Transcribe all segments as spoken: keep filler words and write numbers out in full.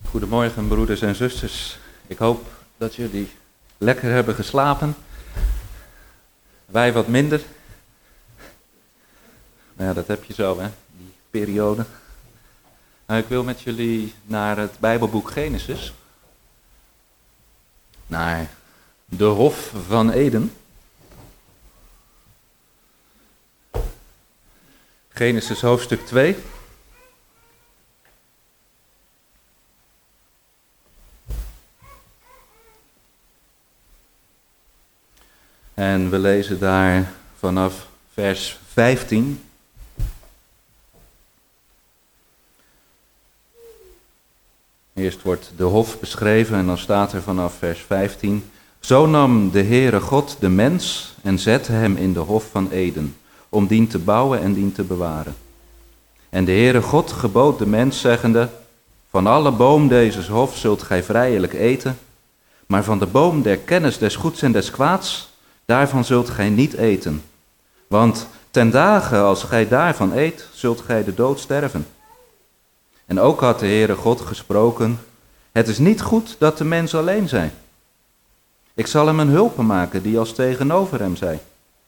Goedemorgen broeders en zusters. Ik hoop dat jullie lekker hebben geslapen. Wij wat minder. Nou ja, dat heb je zo, hè, die periode. Nou, ik wil met jullie naar het Bijbelboek Genesis. Naar de Hof van Eden. Genesis hoofdstuk twee. En we lezen daar vanaf vers vijftien. Eerst wordt de hof beschreven en dan staat er vanaf vers vijftien. Zo nam de Heere God de mens en zette hem in de hof van Eden, om dien te bouwen en dien te bewaren. En de Heere God gebood de mens, zeggende, van alle boom dezes hof zult gij vrijelijk eten, maar van de boom der kennis des goeds en des kwaads, daarvan zult gij niet eten. Want ten dagen als gij daarvan eet, zult gij de dood sterven. En ook had de Heere God gesproken, het is niet goed dat de mens alleen zij. Ik zal hem een hulpe maken die als tegenover hem zij.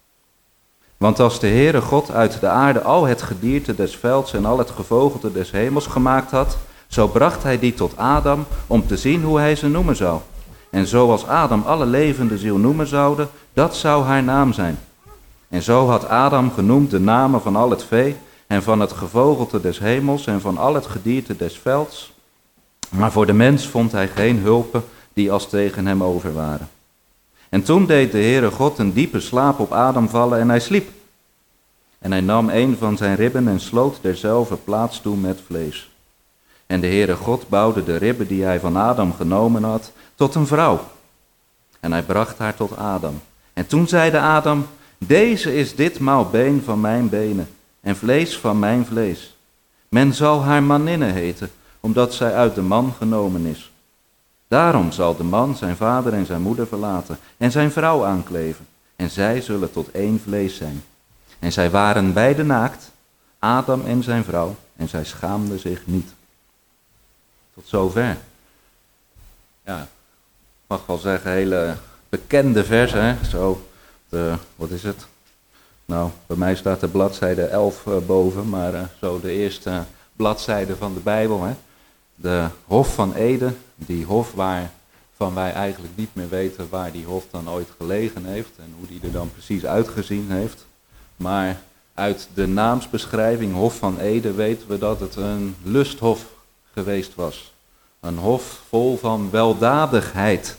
Want als de Heere God uit de aarde al het gedierte des velds en al het gevogelte des hemels gemaakt had, zo bracht hij die tot Adam om te zien hoe hij ze noemen zou. En zoals Adam alle levende ziel noemen zoude, dat zou haar naam zijn. En zo had Adam genoemd de namen van al het vee en van het gevogelte des hemels en van al het gedierte des velds. Maar voor de mens vond hij geen hulpen die als tegen hem over waren. En toen deed de Heere God een diepe slaap op Adam vallen en hij sliep. En hij nam een van zijn ribben en sloot derzelfde plaats toe met vlees. En de Heere God bouwde de ribben die hij van Adam genomen had tot een vrouw. En hij bracht haar tot Adam. En toen zeide Adam, deze is ditmaal been van mijn benen en vlees van mijn vlees. Men zal haar manninne heten, omdat zij uit de man genomen is. Daarom zal de man zijn vader en zijn moeder verlaten en zijn vrouw aankleven. En zij zullen tot één vlees zijn. En zij waren beide naakt, Adam en zijn vrouw, en zij schaamden zich niet. Tot zover. Ja, ik mag wel zeggen, hele bekende vers, hè? Zo, de, wat is het? Nou, bij mij staat de bladzijde elf uh, boven, maar uh, zo de eerste uh, bladzijde van de Bijbel, hè? De Hof van Eden, die hof waarvan wij eigenlijk niet meer weten waar die hof dan ooit gelegen heeft en hoe die er dan precies uitgezien heeft. Maar uit de naamsbeschrijving Hof van Eden weten we dat het een lusthof geweest was. Een hof vol van weldadigheid.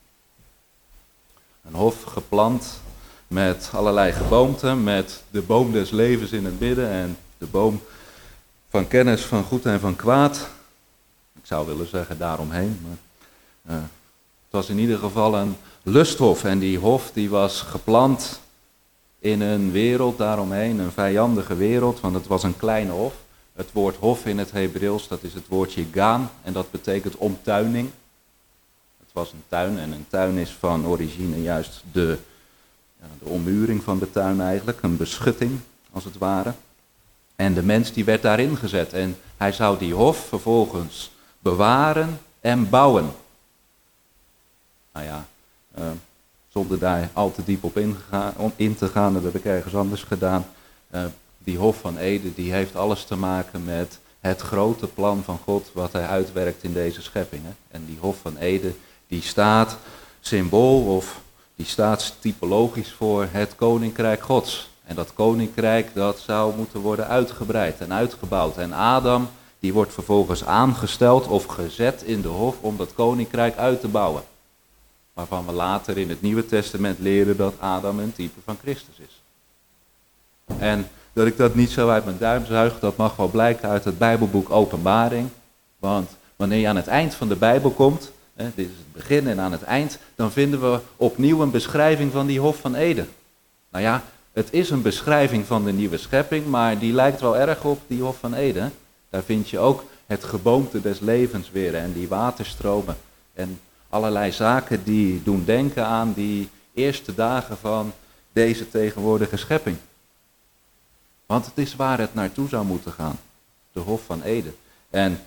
Een hof geplant met allerlei geboomte, met de boom des levens in het midden en de boom van kennis van goed en van kwaad. Ik zou willen zeggen daaromheen, maar uh, het was in ieder geval een lusthof. En die hof die was geplant in een wereld daaromheen, een vijandige wereld, want het was een kleine hof. Het woord hof in het Hebreeuws, dat is het woordje gaan en dat betekent omtuining. Het was een tuin en een tuin is van origine juist de, ja, de ommuring van de tuin eigenlijk, een beschutting als het ware. En de mens die werd daarin gezet en hij zou die hof vervolgens bewaren en bouwen. Nou ja, uh, zonder daar al te diep op ingegaan, om in te gaan, dat heb ik ergens anders gedaan. Uh, die Hof van Eden die heeft alles te maken met het grote plan van God wat hij uitwerkt in deze schepping. Hè? En die Hof van Eden die staat symbool of die staat typologisch voor het Koninkrijk Gods. En dat Koninkrijk dat zou moeten worden uitgebreid en uitgebouwd. En Adam die wordt vervolgens aangesteld of gezet in de hof om dat Koninkrijk uit te bouwen. Waarvan we later in het Nieuwe Testament leren dat Adam een type van Christus is. En dat ik dat niet zo uit mijn duim zuig, dat mag wel blijken uit het Bijbelboek Openbaring. Want wanneer je aan het eind van de Bijbel komt, hè, dit is het begin en aan het eind, dan vinden we opnieuw een beschrijving van die Hof van Eden. Nou ja, het is een beschrijving van de nieuwe schepping, maar die lijkt wel erg op die Hof van Eden. Daar vind je ook het geboomte des levens weer en die waterstromen en allerlei zaken die doen denken aan die eerste dagen van deze tegenwoordige schepping. Want het is waar het naartoe zou moeten gaan, de Hof van Eden. En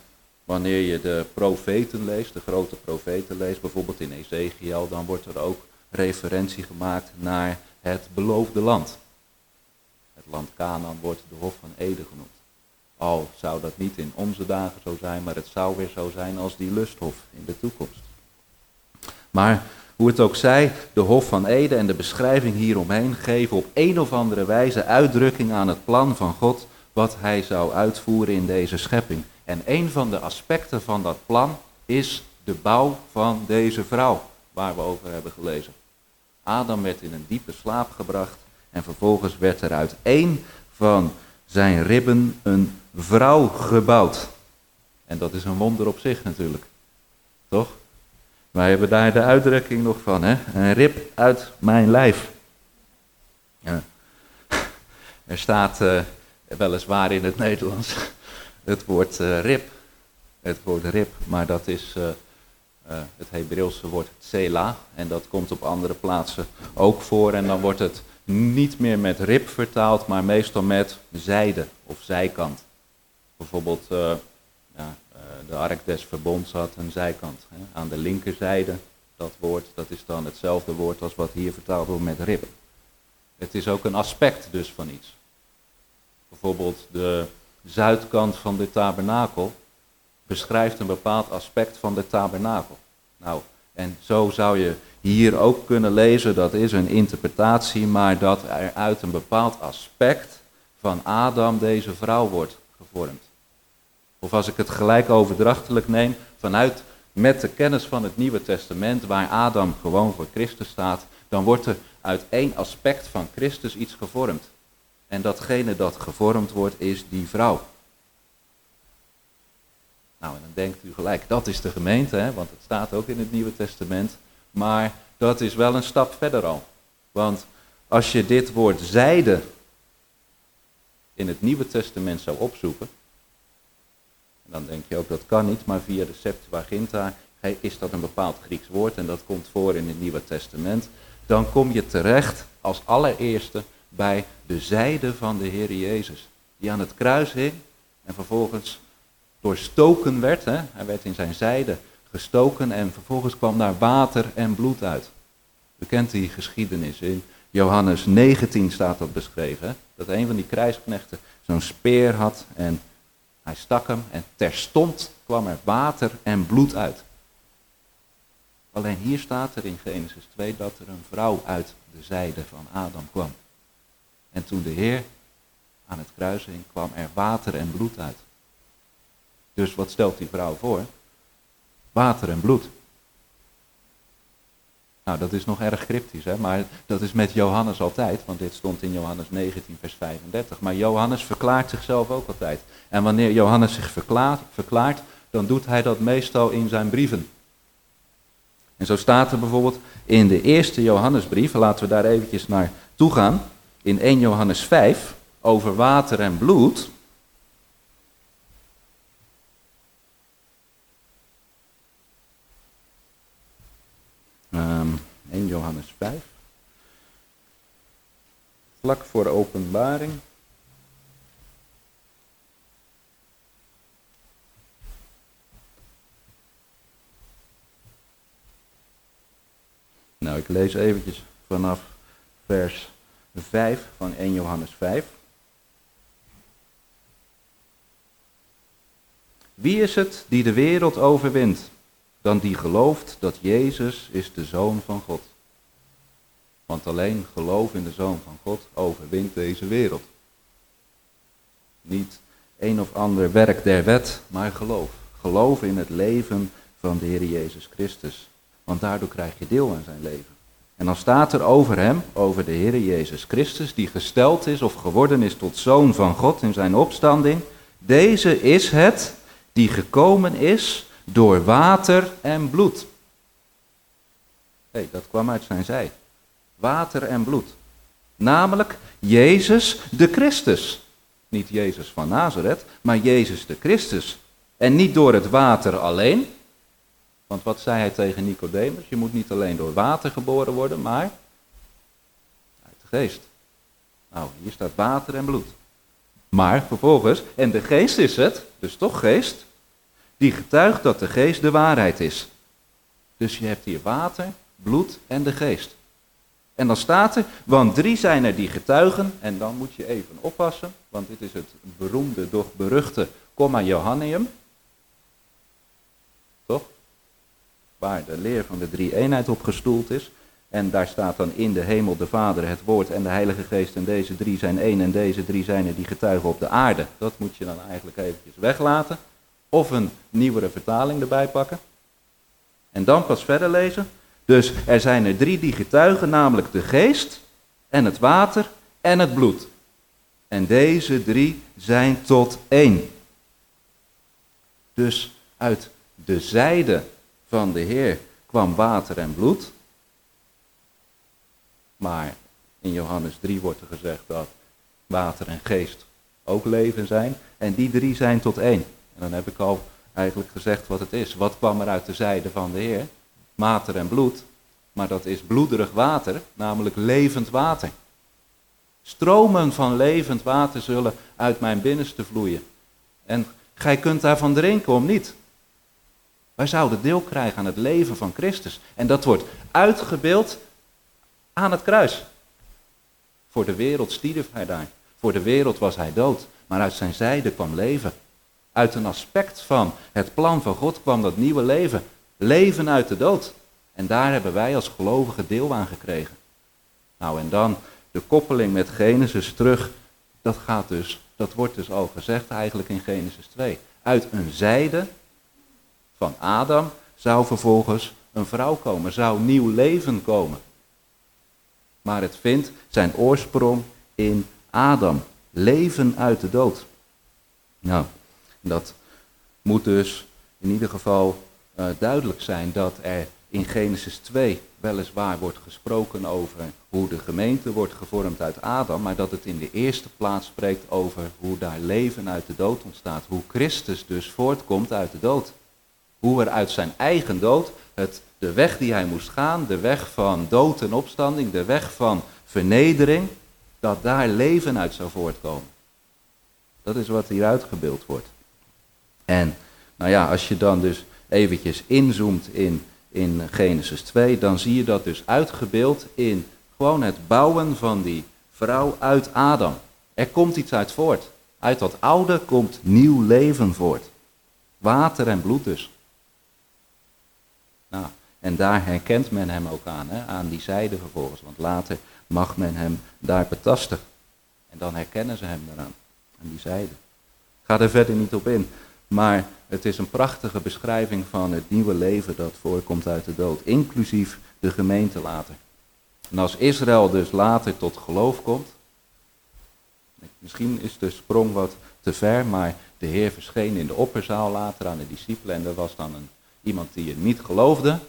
Wanneer je de profeten leest, de grote profeten leest, bijvoorbeeld in Ezekiel, dan wordt er ook referentie gemaakt naar het beloofde land. Het land Canaan wordt de Hof van Eden genoemd. Al zou dat niet in onze dagen zo zijn, maar het zou weer zo zijn als die lusthof in de toekomst. Maar hoe het ook zij, de Hof van Eden en de beschrijving hieromheen geven op een of andere wijze uitdrukking aan het plan van God, wat hij zou uitvoeren in deze schepping. En een van de aspecten van dat plan is de bouw van deze vrouw, waar we over hebben gelezen. Adam werd in een diepe slaap gebracht en vervolgens werd er uit één van zijn ribben een vrouw gebouwd. En dat is een wonder op zich natuurlijk, toch? Wij hebben daar de uitdrukking nog van, hè? Een rib uit mijn lijf. Ja. Er staat uh, weliswaar in het Nederlands het woord uh, rib. Het woord rib, maar dat is uh, uh, het Hebreeuwse woord tsela. En dat komt op andere plaatsen ook voor. En dan wordt het niet meer met rib vertaald, maar meestal met zijde of zijkant. Bijvoorbeeld uh, ja, uh, de ark des verbonds had een zijkant. Hè. Aan de linkerzijde, dat woord, dat is dan hetzelfde woord als wat hier vertaald wordt met rib. Het is ook een aspect dus van iets. Bijvoorbeeld de zuidkant van de tabernakel beschrijft een bepaald aspect van de tabernakel. Nou, en zo zou je hier ook kunnen lezen, dat is een interpretatie, maar dat er uit een bepaald aspect van Adam deze vrouw wordt gevormd. Of als ik het gelijk overdrachtelijk neem, vanuit met de kennis van het Nieuwe Testament, waar Adam gewoon voor Christus staat, dan wordt er uit één aspect van Christus iets gevormd. En datgene dat gevormd wordt, is die vrouw. Nou, en dan denkt u gelijk, dat is de gemeente, hè, want het staat ook in het Nieuwe Testament. Maar dat is wel een stap verder al. Want als je dit woord zijde in het Nieuwe Testament zou opzoeken, dan denk je ook dat kan niet, maar via de Septuaginta is dat een bepaald Grieks woord en dat komt voor in het Nieuwe Testament. Dan kom je terecht als allereerste bij de zijde van de Heer Jezus, die aan het kruis hing en vervolgens doorstoken werd. Hè? Hij werd in zijn zijde gestoken en vervolgens kwam daar water en bloed uit. U kent die geschiedenis, in Johannes negentien staat dat beschreven. Hè? Dat een van die krijgsknechten zo'n speer had en hij stak hem en terstond kwam er water en bloed uit. Alleen hier staat er in Genesis twee dat er een vrouw uit de zijde van Adam kwam. En toen de Heer aan het kruis hing, kwam er water en bloed uit. Dus wat stelt die vrouw voor? Water en bloed. Nou, dat is nog erg cryptisch, hè? Maar dat is met Johannes altijd, want dit stond in Johannes negentien, vers vijfendertig. Maar Johannes verklaart zichzelf ook altijd. En wanneer Johannes zich verklaart, verklaart, dan doet hij dat meestal in zijn brieven. En zo staat er bijvoorbeeld in de eerste Johannesbrief, laten we daar eventjes naar toe gaan, in eerste Johannes vijf, over water en bloed. Um, eerste Johannes vijf. Vlak voor de openbaring. Nou, ik lees eventjes vanaf vers vijf van eerste Johannes vijf. Wie is het die de wereld overwint, dan die gelooft dat Jezus is de Zoon van God? Want alleen geloof in de Zoon van God overwint deze wereld. Niet een of ander werk der wet, maar geloof. Geloof in het leven van de Heer Jezus Christus. Want daardoor krijg je deel aan zijn leven. En dan staat er over hem, over de Heer Jezus Christus, die gesteld is of geworden is tot Zoon van God in zijn opstanding. Deze is het die gekomen is door water en bloed. Hé, hey, dat kwam uit zijn zij. Water en bloed. Namelijk Jezus de Christus. Niet Jezus van Nazareth, maar Jezus de Christus. En niet door het water alleen. Want wat zei hij tegen Nicodemus? Je moet niet alleen door water geboren worden, maar uit de geest. Nou, hier staat water en bloed. Maar vervolgens, en de geest is het, dus toch geest, die getuigt dat de geest de waarheid is. Dus je hebt hier water, bloed en de geest. En dan staat er, want drie zijn er die getuigen, en dan moet je even oppassen, want dit is het beroemde, doch beruchte comma Johanneum. Toch? Waar de leer van de drie-eenheid op gestoeld is. En daar staat dan in de hemel de Vader, het Woord en de Heilige Geest. En deze drie zijn één en deze drie zijn er die getuigen op de aarde. Dat moet je dan eigenlijk eventjes weglaten. Of een nieuwere vertaling erbij pakken. En dan pas verder lezen. Dus er zijn er drie die getuigen, namelijk de geest en het water en het bloed. En deze drie zijn tot één. Dus uit de zijde van de Heer kwam water en bloed. Maar in Johannes drie wordt er gezegd dat water en geest ook leven zijn. En die drie zijn tot één. En dan heb ik al eigenlijk gezegd wat het is. Wat kwam er uit de zijde van de Heer? Water en bloed. Maar dat is bloederig water, namelijk levend water. Stromen van levend water zullen uit mijn binnenste vloeien. En gij kunt daarvan drinken, om niet. Wij zouden deel krijgen aan het leven van Christus. En dat wordt uitgebeeld aan het kruis. Voor de wereld stierf hij daar. Voor de wereld was hij dood. Maar uit zijn zijde kwam leven. Uit een aspect van het plan van God kwam dat nieuwe leven. Leven uit de dood. En daar hebben wij als gelovigen deel aan gekregen. Nou, en dan de koppeling met Genesis terug. Dat gaat dus, dat wordt dus al gezegd eigenlijk in Genesis twee. Uit een zijde van Adam zou vervolgens een vrouw komen. Zou nieuw leven komen. Maar het vindt zijn oorsprong in Adam. Leven uit de dood. Nou, dat moet dus in ieder geval uh, duidelijk zijn dat er in Genesis twee weliswaar wordt gesproken over hoe de gemeente wordt gevormd uit Adam, maar dat het in de eerste plaats spreekt over hoe daar leven uit de dood ontstaat. Hoe Christus dus voortkomt uit de dood. Hoe er uit zijn eigen dood, het, de weg die hij moest gaan, de weg van dood en opstanding, de weg van vernedering, dat daar leven uit zou voortkomen. Dat is wat hier uitgebeeld wordt. En nou ja, als je dan dus eventjes inzoomt in, in Genesis twee, dan zie je dat dus uitgebeeld in gewoon het bouwen van die vrouw uit Adam. Er komt iets uit voort. Uit dat oude komt nieuw leven voort. Water en bloed dus. Nou, en daar herkent men hem ook aan, hè, aan die zijde vervolgens. Want later mag men hem daar betasten. En dan herkennen ze hem daaraan, aan die zijde. Ik ga er verder niet op in. Maar het is een prachtige beschrijving van het nieuwe leven dat voorkomt uit de dood. Inclusief de gemeente later. En als Israël dus later tot geloof komt. Misschien is de sprong wat te ver, maar de Heer verscheen in de opperzaal later aan de discipelen. En er was dan een, iemand die het niet geloofde.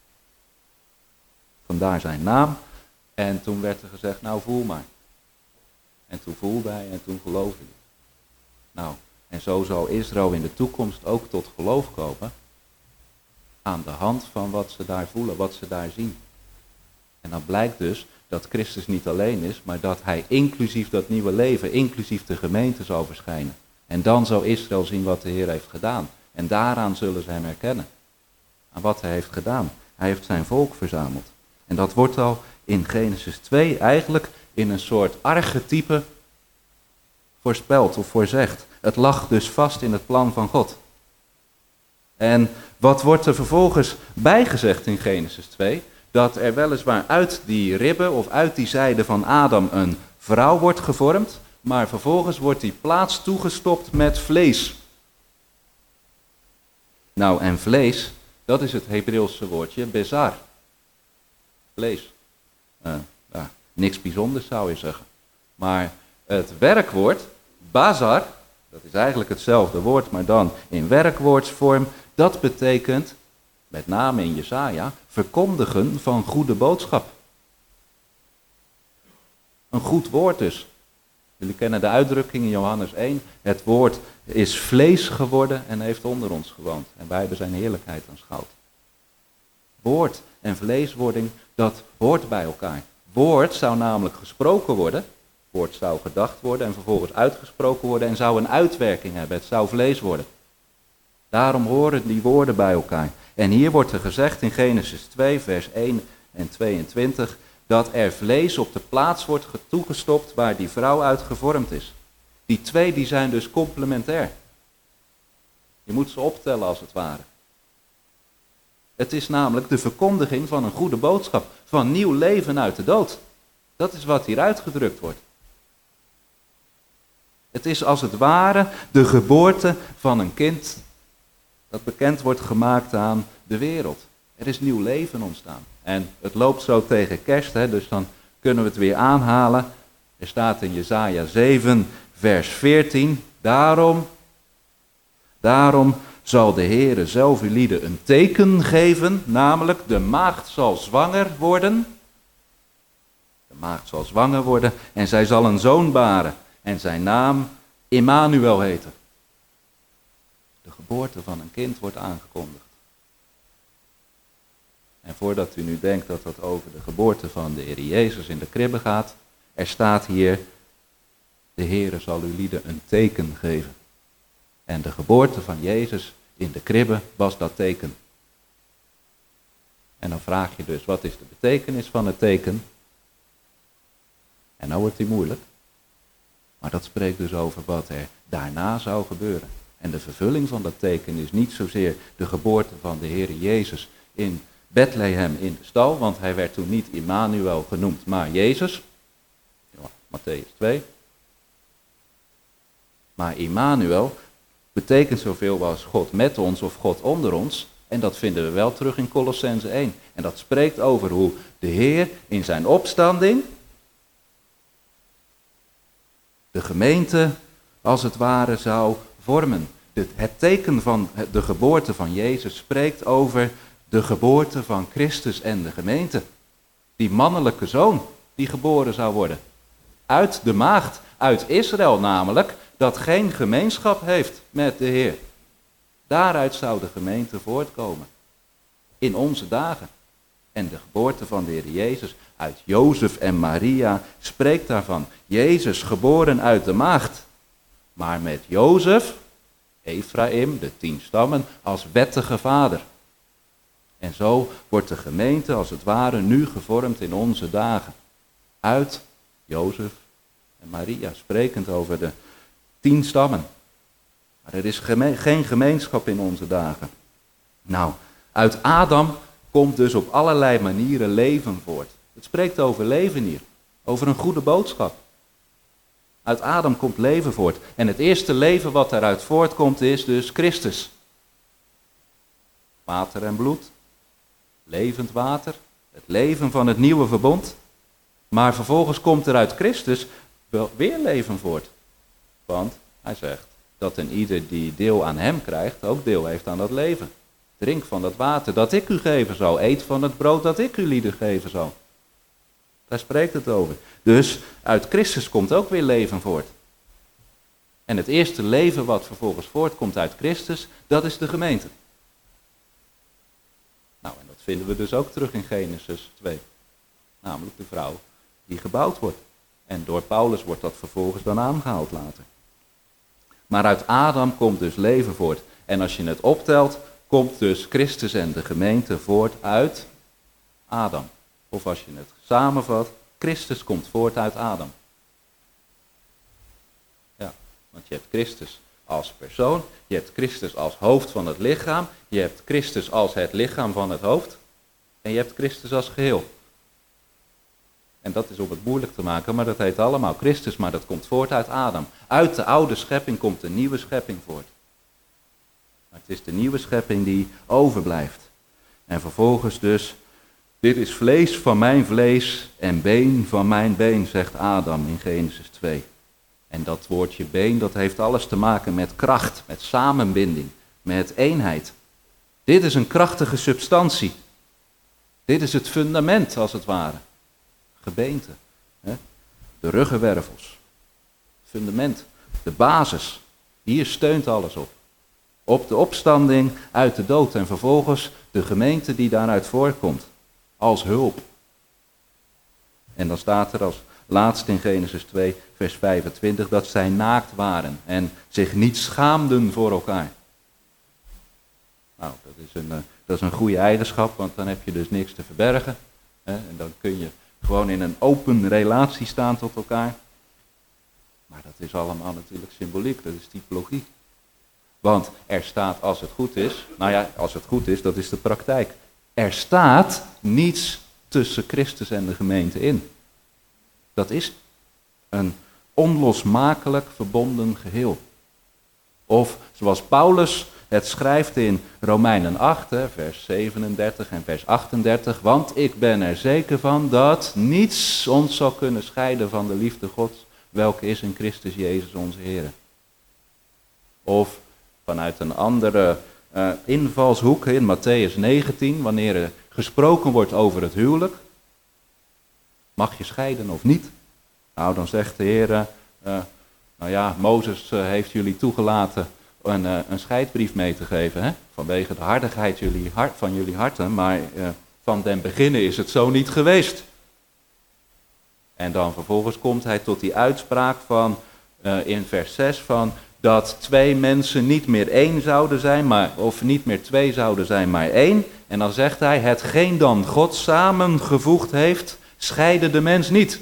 Vandaar zijn naam. En toen werd er gezegd, nou voel maar. En toen voelde hij en toen geloofde hij. Nou, en zo zal Israël in de toekomst ook tot geloof komen. Aan de hand van wat ze daar voelen, wat ze daar zien. En dan blijkt dus dat Christus niet alleen is, maar dat hij inclusief dat nieuwe leven, inclusief de gemeente zal verschijnen. En dan zal Israël zien wat de Heer heeft gedaan. En daaraan zullen ze hem herkennen. Aan wat hij heeft gedaan. Hij heeft zijn volk verzameld. En dat wordt al in Genesis twee eigenlijk in een soort archetype voorspeld of voorzegd. Het lag dus vast in het plan van God. En wat wordt er vervolgens bijgezegd in Genesis twee? Dat er weliswaar uit die ribben of uit die zijde van Adam een vrouw wordt gevormd, maar vervolgens wordt die plaats toegestopt met vlees. Nou, en vlees, dat is het Hebreeuwse woordje bezar. Vlees. Uh, ja, niks bijzonders zou je zeggen. Maar het werkwoord, bazar, dat is eigenlijk hetzelfde woord, maar dan in werkwoordsvorm, dat betekent, met name in Jesaja, verkondigen van goede boodschap. Een goed woord dus. Jullie kennen de uitdrukking in Johannes één. Het woord is vlees geworden en heeft onder ons gewoond. En wij hebben zijn heerlijkheid aanschouwd. Woord en vleeswording, dat hoort bij elkaar. Woord zou namelijk gesproken worden. Woord zou gedacht worden en vervolgens uitgesproken worden en zou een uitwerking hebben. Het zou vlees worden. Daarom horen die woorden bij elkaar. En hier wordt er gezegd in Genesis twee, vers één en tweeëntwintig, dat er vlees op de plaats wordt toegestopt waar die vrouw uit gevormd is. Die twee die zijn dus complementair. Je moet ze optellen als het ware. Het is namelijk de verkondiging van een goede boodschap, van nieuw leven uit de dood. Dat is wat hier uitgedrukt wordt. Het is als het ware de geboorte van een kind dat bekend wordt gemaakt aan de wereld. Er is nieuw leven ontstaan. En het loopt zo tegen kerst, hè, dus dan kunnen we het weer aanhalen. Er staat in Jesaja zeven, vers veertien. Daarom, daarom zal de Heere zelf uw lieden een teken geven, namelijk de maagd zal zwanger worden. De maagd zal zwanger worden en zij zal een zoon baren en zijn naam Immanuel heten. De geboorte van een kind wordt aangekondigd. En voordat u nu denkt dat dat over de geboorte van de Heer Jezus in de kribbe gaat, er staat hier, de Heere zal uw lieden een teken geven. En de geboorte van Jezus in de kribbe was dat teken. En dan vraag je dus, wat is de betekenis van het teken? En nou wordt die moeilijk. Maar dat spreekt dus over wat er daarna zou gebeuren. En de vervulling van dat teken is niet zozeer de geboorte van de Heer Jezus in Bethlehem in de stal, want hij werd toen niet Immanuel genoemd, maar Jezus. Ja, Mattheüs twee. Maar Immanuel betekent zoveel als God met ons of God onder ons. En dat vinden we wel terug in Kolossenzen één. En dat spreekt over hoe de Heer in zijn opstanding de gemeente als het ware zou vormen. Het teken van de geboorte van Jezus spreekt over de geboorte van Christus en de gemeente. Die mannelijke zoon die geboren zou worden. Uit de maagd, uit Israël namelijk, dat geen gemeenschap heeft met de Heer. Daaruit zou de gemeente voortkomen. In onze dagen. En de geboorte van de Heer Jezus uit Jozef en Maria spreekt daarvan. Jezus geboren uit de maagd. Maar met Jozef, Ephraim, de tien stammen, als wettige vader. En zo wordt de gemeente als het ware nu gevormd in onze dagen. Uit Jozef en Maria, sprekend over de tien stammen. Maar er is geme- geen gemeenschap in onze dagen. Nou, uit Adam komt dus op allerlei manieren leven voort. Het spreekt over leven hier, over een goede boodschap. Uit Adam komt leven voort. En het eerste leven wat daaruit voortkomt is dus Christus. Water en bloed, levend water, het leven van het nieuwe verbond. Maar vervolgens komt er uit Christus wel weer leven voort. Want hij zegt dat een ieder die deel aan hem krijgt, ook deel heeft aan dat leven. Drink van dat water dat ik u geven zal. Eet van het brood dat ik u lieden geven zal. Daar spreekt het over. Dus uit Christus komt ook weer leven voort. En het eerste leven wat vervolgens voortkomt uit Christus, dat is de gemeente. Nou, en dat vinden we dus ook terug in Genesis twee. Namelijk de vrouw die gebouwd wordt. En door Paulus wordt dat vervolgens dan aangehaald later. Maar uit Adam komt dus leven voort. En als je het optelt, komt dus Christus en de gemeente voort uit Adam. Of als je het samenvat, Christus komt voort uit Adam. Ja, want je hebt Christus als persoon, je hebt Christus als hoofd van het lichaam, je hebt Christus als het lichaam van het hoofd en je hebt Christus als geheel. En dat is om het moeilijk te maken, maar dat heet allemaal Christus, maar dat komt voort uit Adam. Uit de oude schepping komt de nieuwe schepping voort. Maar het is de nieuwe schepping die overblijft. En vervolgens dus, dit is vlees van mijn vlees en been van mijn been, zegt Adam in Genesis twee. En dat woordje been, dat heeft alles te maken met kracht, met samenbinding, met eenheid. Dit is een krachtige substantie. Dit is het fundament, als het ware. Gebeente, hè? De ruggenwervels, fundament, de basis. Hier steunt alles op. Op de opstanding uit de dood en vervolgens de gemeente die daaruit voortkomt. Als hulp. En dan staat er als laatste in Genesis twee, vers vijfentwintig, dat zij naakt waren en zich niet schaamden voor elkaar. Nou, dat is een, uh, dat is een goede eigenschap, want dan heb je dus niks te verbergen. Hè? En dan kun je gewoon in een open relatie staan tot elkaar. Maar dat is allemaal natuurlijk symboliek, dat is typologie. Want er staat, als het goed is, nou ja, als het goed is, dat is de praktijk. Er staat niets tussen Christus en de gemeente in. Dat is een onlosmakelijk verbonden geheel. Of zoals Paulus het schrijft in Romeinen acht, vers zevenendertig en vers achtendertig. Want ik ben er zeker van dat niets ons zal kunnen scheiden van de liefde Gods, welke is in Christus Jezus onze Heer. Of vanuit een andere uh, invalshoek in Mattheüs negentien, wanneer er gesproken wordt over het huwelijk. Mag je scheiden of niet? Nou, dan zegt de Heer, uh, nou ja, Mozes uh, heeft jullie toegelaten een, uh, een scheidbrief mee te geven, hè? Vanwege de hardigheid jullie hart, van jullie harten, maar uh, van den beginnen is het zo niet geweest. En dan vervolgens komt hij tot die uitspraak van, uh, in vers zes van, dat twee mensen niet meer één zouden zijn, maar, of niet meer twee zouden zijn, maar één. En dan zegt hij, hetgeen dan God samengevoegd heeft, scheide de mens niet.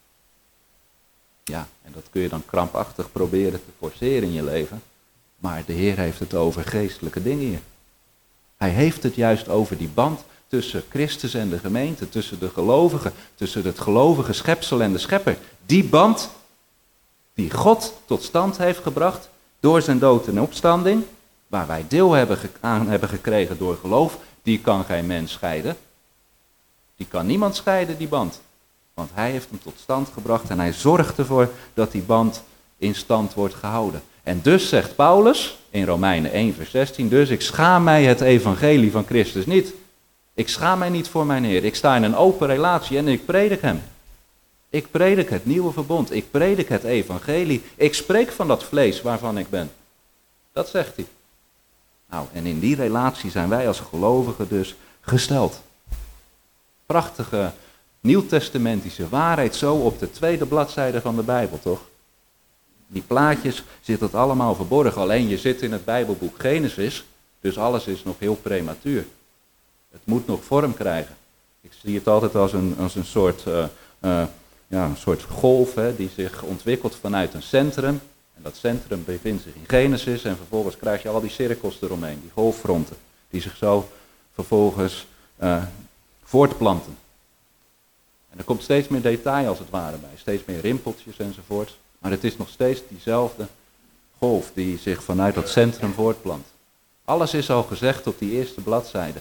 Ja, en dat kun je dan krampachtig proberen te forceren in je leven. Maar de Heer heeft het over geestelijke dingen hier. Hij heeft het juist over die band tussen Christus en de gemeente, tussen de gelovigen, tussen het gelovige schepsel en de schepper. Die band die God tot stand heeft gebracht door zijn dood en opstanding, waar wij deel hebben ge- aan hebben gekregen door geloof, die kan geen mens scheiden. Die kan niemand scheiden, die band. Want hij heeft hem tot stand gebracht en hij zorgt ervoor dat die band in stand wordt gehouden. En dus zegt Paulus in Romeinen één vers zestien, dus ik schaam mij het evangelie van Christus niet. Ik schaam mij niet voor mijn Heer. Ik sta in een open relatie en ik predik hem. Ik predik het nieuwe verbond. Ik predik het evangelie. Ik spreek van dat vlees waarvan ik ben. Dat zegt hij. Nou, en in die relatie zijn wij als gelovigen dus gesteld. Prachtige nieuwtestamentische waarheid zo op de tweede bladzijde van de Bijbel, toch? Die plaatjes zitten het allemaal verborgen. Alleen je zit in het Bijbelboek Genesis, dus alles is nog heel prematuur. Het moet nog vorm krijgen. Ik zie het altijd als een, als een soort... Uh, uh, Ja, een soort golf hè, die zich ontwikkelt vanuit een centrum. En dat centrum bevindt zich in Genesis en vervolgens krijg je al die cirkels eromheen, die golffronten, die zich zo vervolgens uh, voortplanten. En er komt steeds meer detail als het ware bij, steeds meer rimpeltjes enzovoort. Maar het is nog steeds diezelfde golf die zich vanuit dat centrum voortplant. Alles is al gezegd op die eerste bladzijde.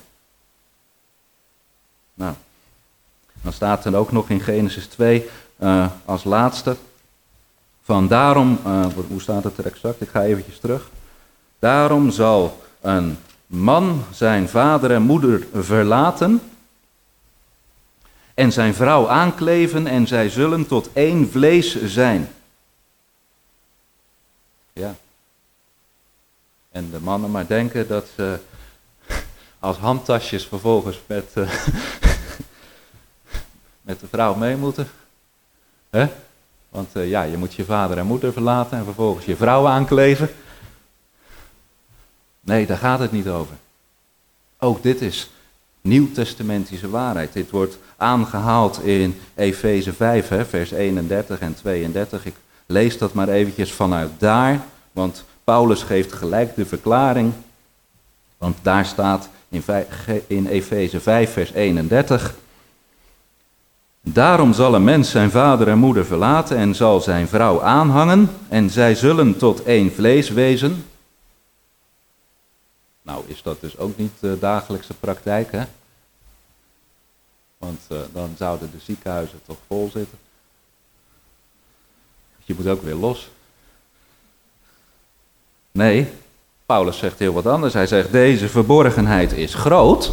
Nou... Dan staat er ook nog in Genesis twee uh, als laatste. Van daarom, uh, hoe staat het er exact? Ik ga eventjes terug. Daarom zal een man zijn vader en moeder verlaten en zijn vrouw aankleven en zij zullen tot één vlees zijn. Ja. En de mannen maar denken dat ze als handtasjes vervolgens met... Uh, met de vrouw mee moeten. Hè? Want uh, ja, je moet je vader en moeder verlaten en vervolgens je vrouw aankleven. Nee, daar gaat het niet over. Ook dit is nieuwtestamentische waarheid. Dit wordt aangehaald in Efeze vijf, hè, vers eenendertig en tweeëndertig. Ik lees dat maar eventjes vanuit daar, want Paulus geeft gelijk de verklaring. Want daar staat in, in Efeze vijf, vers eenendertig... Daarom zal een mens zijn vader en moeder verlaten en zal zijn vrouw aanhangen en zij zullen tot één vlees wezen. Nou is dat dus ook niet de dagelijkse praktijk, hè? Want uh, dan zouden de ziekenhuizen toch vol zitten. Je moet ook weer los. Nee, Paulus zegt heel wat anders. Hij zegt deze verborgenheid is groot...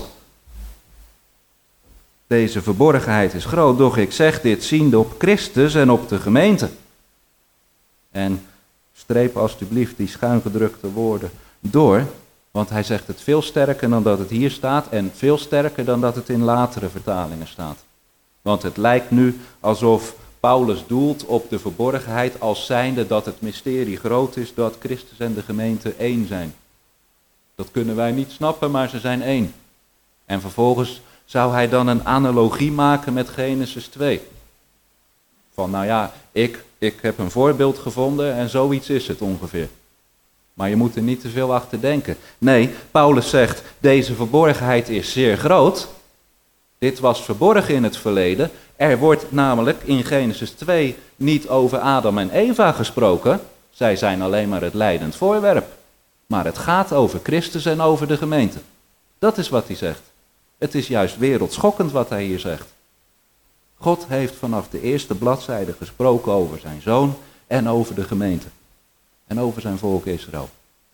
Deze verborgenheid is groot, doch ik zeg dit ziende op Christus en op de gemeente. En streep alstublieft die schuingedrukte woorden door, want hij zegt het veel sterker dan dat het hier staat en veel sterker dan dat het in latere vertalingen staat. Want het lijkt nu alsof Paulus doelt op de verborgenheid als zijnde dat het mysterie groot is dat Christus en de gemeente één zijn. Dat kunnen wij niet snappen, maar ze zijn één. En vervolgens zou hij dan een analogie maken met Genesis twee. Van nou ja, ik, ik heb een voorbeeld gevonden en zoiets is het ongeveer. Maar je moet er niet te veel achter denken. Nee, Paulus zegt, deze verborgenheid is zeer groot. Dit was verborgen in het verleden. Er wordt namelijk in Genesis twee niet over Adam en Eva gesproken. Zij zijn alleen maar het leidend voorwerp. Maar het gaat over Christus en over de gemeente. Dat is wat hij zegt. Het is juist wereldschokkend wat hij hier zegt. God heeft vanaf de eerste bladzijde gesproken over zijn zoon en over de gemeente. En over zijn volk Israël.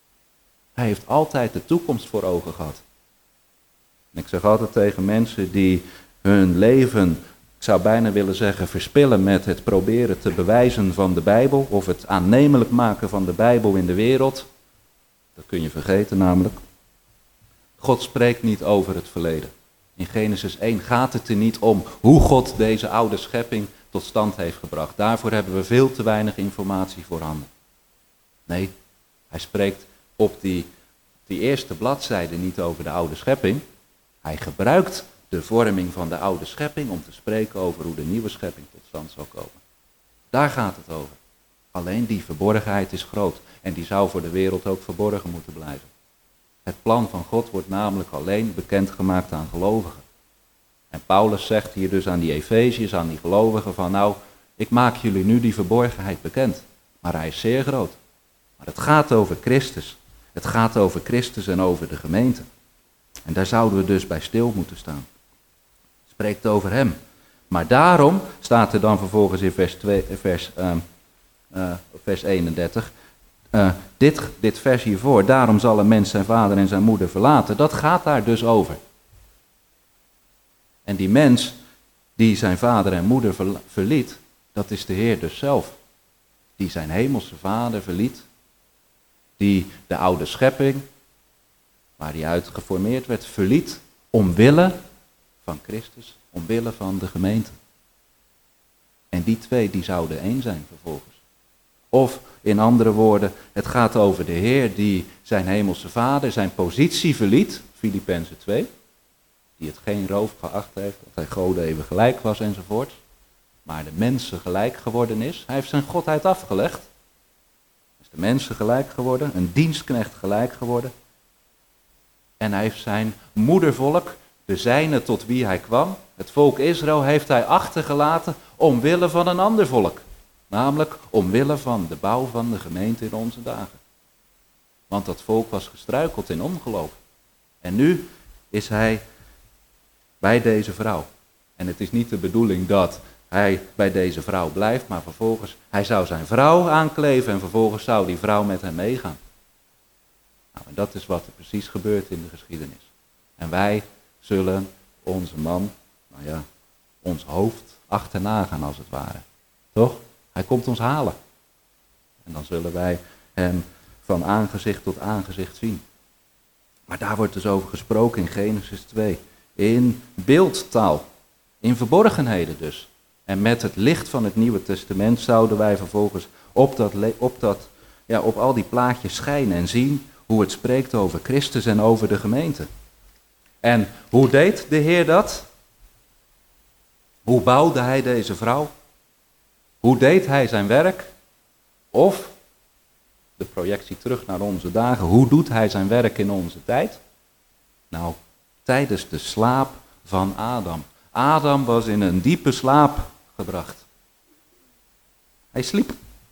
Hij heeft altijd de toekomst voor ogen gehad. En ik zeg altijd tegen mensen die hun leven, ik zou bijna willen zeggen, verspillen met het proberen te bewijzen van de Bijbel, of het aannemelijk maken van de Bijbel in de wereld. Dat kun je vergeten namelijk. God spreekt niet over het verleden. In Genesis één gaat het er niet om hoe God deze oude schepping tot stand heeft gebracht. Daarvoor hebben we veel te weinig informatie voorhanden. Nee, hij spreekt op die, die eerste bladzijde niet over de oude schepping. Hij gebruikt de vorming van de oude schepping om te spreken over hoe de nieuwe schepping tot stand zal komen. Daar gaat het over. Alleen die verborgenheid is groot en die zou voor de wereld ook verborgen moeten blijven. Het plan van God wordt namelijk alleen bekendgemaakt aan gelovigen. En Paulus zegt hier dus aan die Efeziërs, aan die gelovigen van nou, ik maak jullie nu die verborgenheid bekend. Maar hij is zeer groot. Maar het gaat over Christus. Het gaat over Christus en over de gemeente. En daar zouden we dus bij stil moeten staan. Het spreekt over hem. Maar daarom staat er dan vervolgens in vers, twee, vers, uh, uh, vers eenendertig... Uh, dit, dit vers hiervoor, daarom zal een mens zijn vader en zijn moeder verlaten. Dat gaat daar dus over. En die mens die zijn vader en moeder verliet, dat is de Heer dus zelf. Die zijn hemelse vader verliet. Die de oude schepping, waar hij uit geformeerd werd, verliet omwille van Christus, omwille van de gemeente. En die twee die zouden één zijn vervolgens. Of in andere woorden, het gaat over de Heer die zijn hemelse vader, zijn positie verliet, Filippenzen twee, die het geen roof geacht heeft, dat hij God even gelijk was enzovoort, maar de mensen gelijk geworden is. Hij heeft zijn godheid afgelegd. Is de mensen gelijk geworden, een dienstknecht gelijk geworden. En hij heeft zijn moedervolk, de zijne tot wie hij kwam, het volk Israël, heeft hij achtergelaten omwille van een ander volk. Namelijk omwille van de bouw van de gemeente in onze dagen. Want dat volk was gestruikeld in ongeloof. En nu is hij bij deze vrouw. En het is niet de bedoeling dat hij bij deze vrouw blijft, maar vervolgens, hij zou zijn vrouw aankleven en vervolgens zou die vrouw met hem meegaan. Nou, en dat is wat er precies gebeurt in de geschiedenis. En wij zullen onze man, nou ja, ons hoofd achterna gaan als het ware. Toch? Hij komt ons halen. En dan zullen wij hem van aangezicht tot aangezicht zien. Maar daar wordt dus over gesproken in Genesis twee. In beeldtaal. In verborgenheden dus. En met het licht van het Nieuwe Testament zouden wij vervolgens op, dat, op, dat, ja, op al die plaatjes schijnen en zien hoe het spreekt over Christus en over de gemeente. En hoe deed de Heer dat? Hoe bouwde hij deze vrouw? Hoe deed hij zijn werk? Of, de projectie terug naar onze dagen, hoe doet hij zijn werk in onze tijd? Nou, tijdens de slaap van Adam. Adam was in een diepe slaap gebracht. Hij sliep.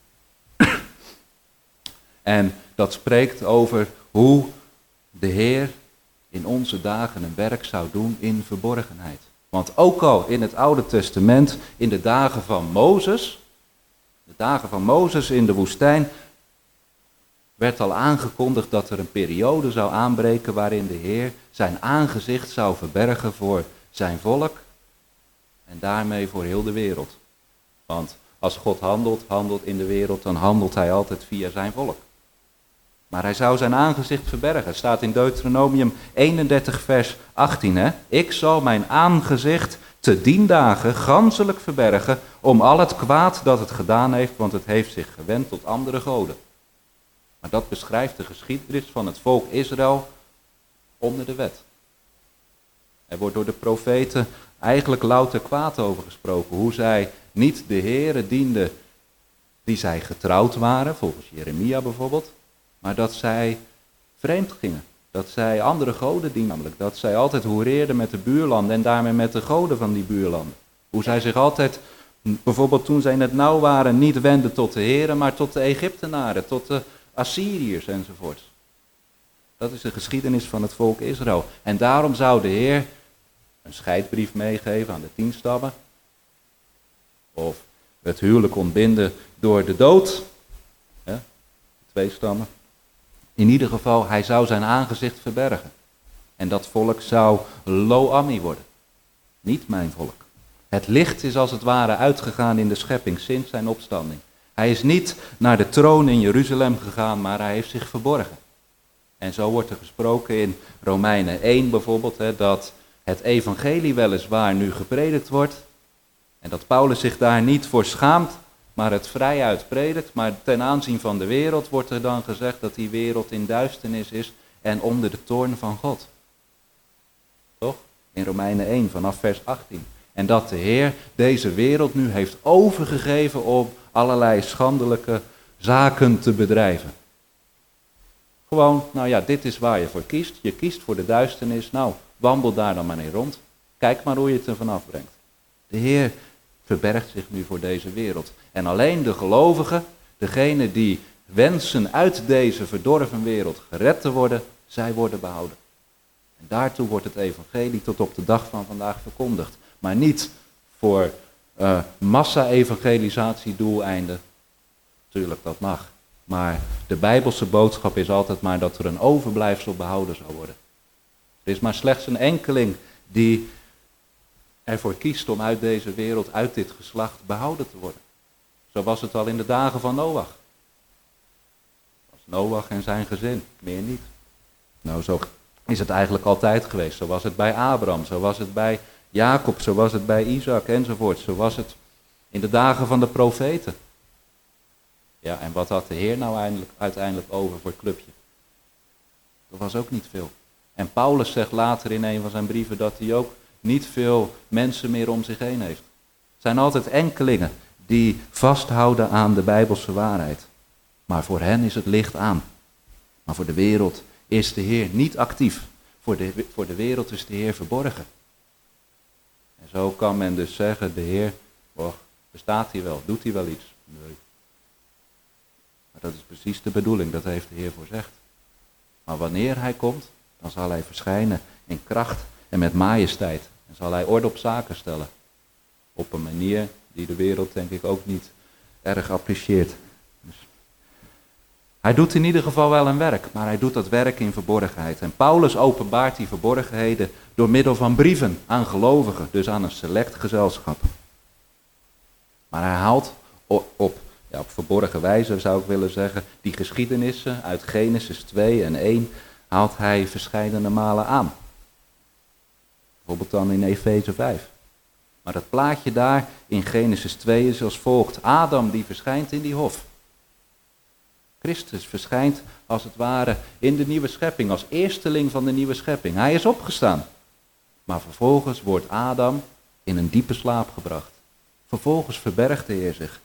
En dat spreekt over hoe de Heer in onze dagen een werk zou doen in verborgenheid. Want ook al in het Oude Testament, in de dagen van Mozes, de dagen van Mozes in de woestijn, werd al aangekondigd dat er een periode zou aanbreken waarin de Heer zijn aangezicht zou verbergen voor zijn volk en daarmee voor heel de wereld. Want als God handelt, handelt in de wereld, dan handelt hij altijd via zijn volk. Maar hij zou zijn aangezicht verbergen. Het staat in Deuteronomium eenendertig vers achttien. Hè? Ik zal mijn aangezicht te dien dagen ganzelijk verbergen om al het kwaad dat het gedaan heeft, want het heeft zich gewend tot andere goden. Maar dat beschrijft de geschiedenis van het volk Israël onder de wet. Er wordt door de profeten eigenlijk louter kwaad over gesproken. Hoe zij niet de Heere dienden die zij getrouwd waren, volgens Jeremia bijvoorbeeld. Maar dat zij vreemd gingen. Dat zij andere goden dienden, namelijk. Dat zij altijd hoereerden met de buurlanden en daarmee met de goden van die buurlanden. Hoe zij zich altijd, bijvoorbeeld toen zij in het nauw waren, niet wenden tot de Heere, maar tot de Egyptenaren, tot de Assyriërs enzovoort. Dat is de geschiedenis van het volk Israël. En daarom zou de Heer een scheidbrief meegeven aan de tien stammen. Of het huwelijk ontbinden door de dood. Ja, twee stammen. In ieder geval, hij zou zijn aangezicht verbergen. En dat volk zou Lo-Ammi worden. Niet mijn volk. Het licht is als het ware uitgegaan in de schepping sinds zijn opstanding. Hij is niet naar de troon in Jeruzalem gegaan, maar hij heeft zich verborgen. En zo wordt er gesproken in Romeinen één bijvoorbeeld, hè, dat het evangelie weliswaar nu gepredikt wordt. En dat Paulus zich daar niet voor schaamt, maar het vrijuit predikt. Maar ten aanzien van de wereld wordt er dan gezegd dat die wereld in duisternis is en onder de toorn van God. Toch? In Romeinen één vanaf vers achttien. En dat de Heer deze wereld nu heeft overgegeven om allerlei schandelijke zaken te bedrijven. Gewoon, nou ja, dit is waar je voor kiest. Je kiest voor de duisternis. Nou, wandel daar dan maar in rond. Kijk maar hoe je het er vanaf brengt. De Heer verbergt zich nu voor deze wereld. En alleen de gelovigen, degenen die wensen uit deze verdorven wereld gered te worden, zij worden behouden. En daartoe wordt het evangelie tot op de dag van vandaag verkondigd. Maar niet voor uh, massa-evangelisatiedoeleinden. Tuurlijk, dat mag. Maar de Bijbelse boodschap is altijd maar dat er een overblijfsel behouden zal worden. Er is maar slechts een enkeling die ervoor kiest om uit deze wereld, uit dit geslacht, behouden te worden. Zo was het al in de dagen van Noach. Dat was Noach en zijn gezin, meer niet. Nou, zo is het eigenlijk altijd geweest. Zo was het bij Abraham, zo was het bij Jacob, zo was het bij Isaac enzovoort. Zo was het in de dagen van de profeten. Ja, en wat had de Heer nou eindelijk, uiteindelijk over voor het clubje? Dat was ook niet veel. En Paulus zegt later in een van zijn brieven dat hij ook niet veel mensen meer om zich heen heeft. Het zijn altijd enkelingen die vasthouden aan de Bijbelse waarheid. Maar voor hen is het licht aan. Maar voor de wereld is de Heer niet actief. Voor de, voor de wereld is de Heer verborgen. En zo kan men dus zeggen, de Heer, oh, bestaat hij wel, doet hij wel iets? Nee. Maar dat is precies de bedoeling, dat heeft de Heer voorzegd. Maar wanneer hij komt, dan zal hij verschijnen in kracht en met majesteit. En zal hij orde op zaken stellen. Op een manier die de wereld denk ik ook niet erg apprecieert. Dus hij doet in ieder geval wel een werk, maar hij doet dat werk in verborgenheid. En Paulus openbaart die verborgenheden door middel van brieven aan gelovigen, dus aan een select gezelschap. Maar hij haalt op, op, ja, op verborgen wijze, zou ik willen zeggen, die geschiedenissen uit Genesis twee en één haalt hij verscheidene malen aan. Bijvoorbeeld dan in Efeze vijf. Maar dat plaatje daar in Genesis twee is als volgt. Adam die verschijnt in die hof. Christus verschijnt als het ware in de nieuwe schepping, als eersteling van de nieuwe schepping. Hij is opgestaan. Maar vervolgens wordt Adam in een diepe slaap gebracht. Vervolgens verbergt de Heer zich.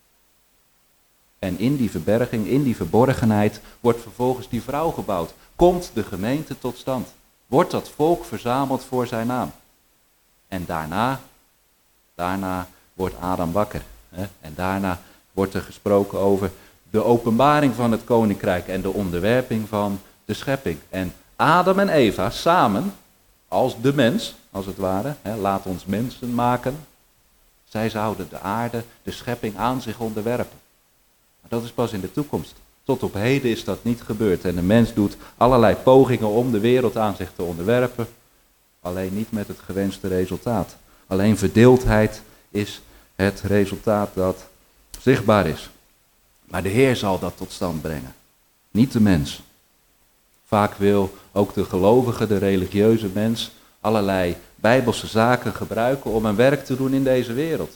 En in die verberging, in die verborgenheid, wordt vervolgens die vrouw gebouwd. Komt de gemeente tot stand. Wordt dat volk verzameld voor zijn naam. En daarna, daarna wordt Adam wakker. Hè? En daarna wordt er gesproken over de openbaring van het koninkrijk en de onderwerping van de schepping. En Adam en Eva samen, als de mens, als het ware, hè, laat ons mensen maken. Zij zouden de aarde, de schepping aan zich onderwerpen. Maar dat is pas in de toekomst. Tot op heden is dat niet gebeurd. En de mens doet allerlei pogingen om de wereld aan zich te onderwerpen. Alleen niet met het gewenste resultaat. Alleen verdeeldheid is het resultaat dat zichtbaar is. Maar de Heer zal dat tot stand brengen. Niet de mens. Vaak wil ook de gelovige, de religieuze mens, allerlei bijbelse zaken gebruiken om een werk te doen in deze wereld.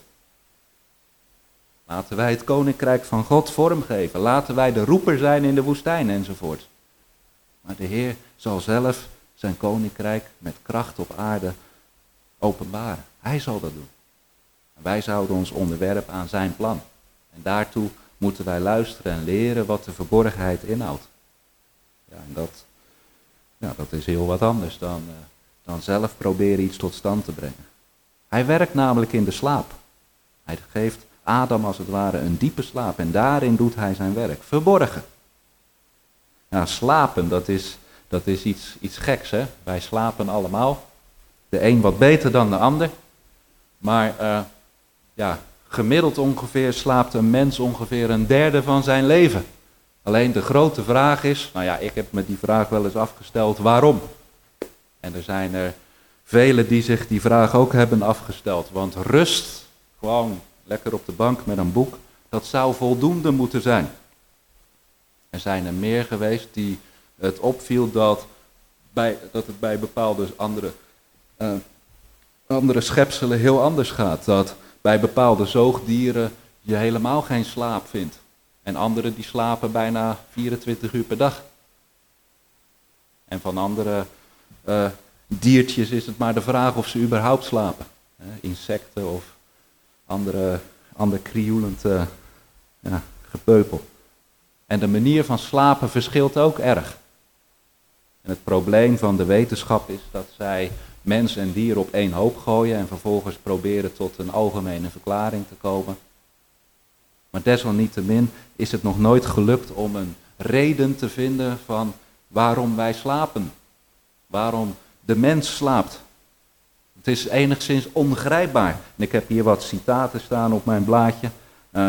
Laten wij het koninkrijk van God vormgeven. Laten wij de roeper zijn in de woestijn enzovoort. Maar de Heer zal zelf zijn koninkrijk met kracht op aarde openbaren. Hij zal dat doen. Wij zouden ons onderwerpen aan zijn plan. En daartoe moeten wij luisteren en leren wat de verborgenheid inhoudt. Ja, en dat, ja, dat is heel wat anders dan, uh, dan zelf proberen iets tot stand te brengen. Hij werkt namelijk in de slaap. Hij geeft Adam als het ware een diepe slaap en daarin doet hij zijn werk. Verborgen. Ja, slapen, dat is, dat is iets, iets geks, hè. Wij slapen allemaal. De een wat beter dan de ander. Maar uh, ja, gemiddeld ongeveer slaapt een mens ongeveer een derde van zijn leven. Alleen de grote vraag is, nou ja, ik heb me die vraag wel eens afgesteld, waarom? En er zijn er velen die zich die vraag ook hebben afgesteld. Want rust, gewoon lekker op de bank met een boek, dat zou voldoende moeten zijn. Er zijn er meer geweest die het opviel dat, bij, dat het bij bepaalde andere, uh, andere schepselen heel anders gaat. Dat bij bepaalde zoogdieren je helemaal geen slaap vindt. En anderen die slapen bijna vierentwintig uur per dag. En van andere uh, diertjes is het maar de vraag of ze überhaupt slapen. Uh, insecten of andere, ander krioelend uh, ja, gepeupel. En de manier van slapen verschilt ook erg. En het probleem van de wetenschap is dat zij mens en dier op één hoop gooien en vervolgens proberen tot een algemene verklaring te komen. Maar desalniettemin is het nog nooit gelukt om een reden te vinden van waarom wij slapen. Waarom de mens slaapt. Het is enigszins ongrijpbaar. En ik heb hier wat citaten staan op mijn blaadje. Uh,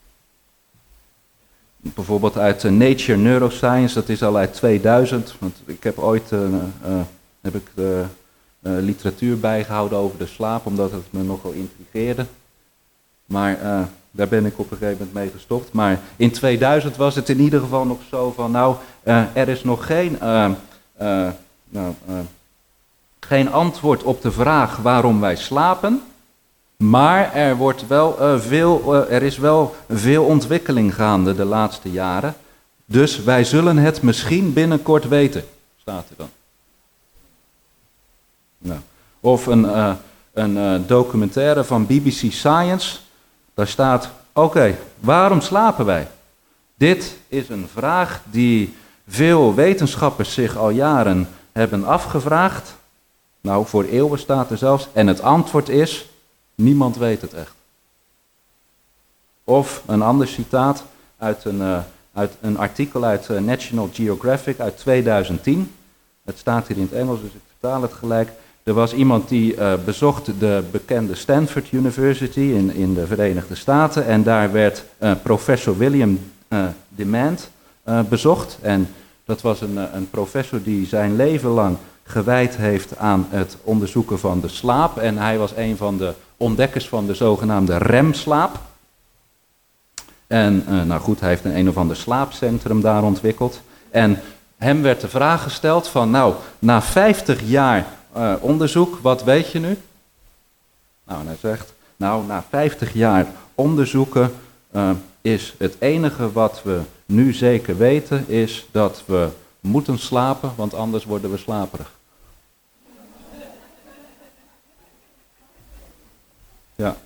bijvoorbeeld uit uh, Nature Neuroscience, dat is al uit tweeduizend. Want ik heb ooit uh, uh, heb ik de, uh, literatuur bijgehouden over de slaap, omdat het me nogal intrigeerde. Maar uh, daar ben ik op een gegeven moment mee gestopt. Maar in tweeduizend was het in ieder geval nog zo van, nou, uh, er is nog geen, uh, uh, nou, uh, geen antwoord op de vraag waarom wij slapen. Maar er, wordt wel, uh, veel, uh, er is wel veel ontwikkeling gaande de laatste jaren. Dus wij zullen het misschien binnenkort weten, staat er dan. Nou. Of een, uh, een uh, documentaire van B B C Science. Daar staat, oké, okay, waarom slapen wij? Dit is een vraag die veel wetenschappers zich al jaren hebben afgevraagd. Nou, voor eeuwen staat er zelfs. En het antwoord is, niemand weet het echt. Of een ander citaat uit een, uh, uit een artikel uit uh, National Geographic uit tweeduizend tien. Het staat hier in het Engels, dus ik vertaal het gelijk. Er was iemand die uh, bezocht de bekende Stanford University in, in de Verenigde Staten. En daar werd uh, professor William uh, Demand uh, bezocht. En dat was een, uh, een professor die zijn leven lang gewijd heeft aan het onderzoeken van de slaap. En hij was een van de ontdekkers van de zogenaamde remslaap. En uh, nou goed, hij heeft een een of ander slaapcentrum daar ontwikkeld. En hem werd de vraag gesteld van, nou, na vijftig jaar uh, onderzoek, wat weet je nu? Nou, en hij zegt, nou, na vijftig jaar onderzoeken uh, is het enige wat we nu zeker weten, is dat we moeten slapen, want anders worden we slaperig. Ja.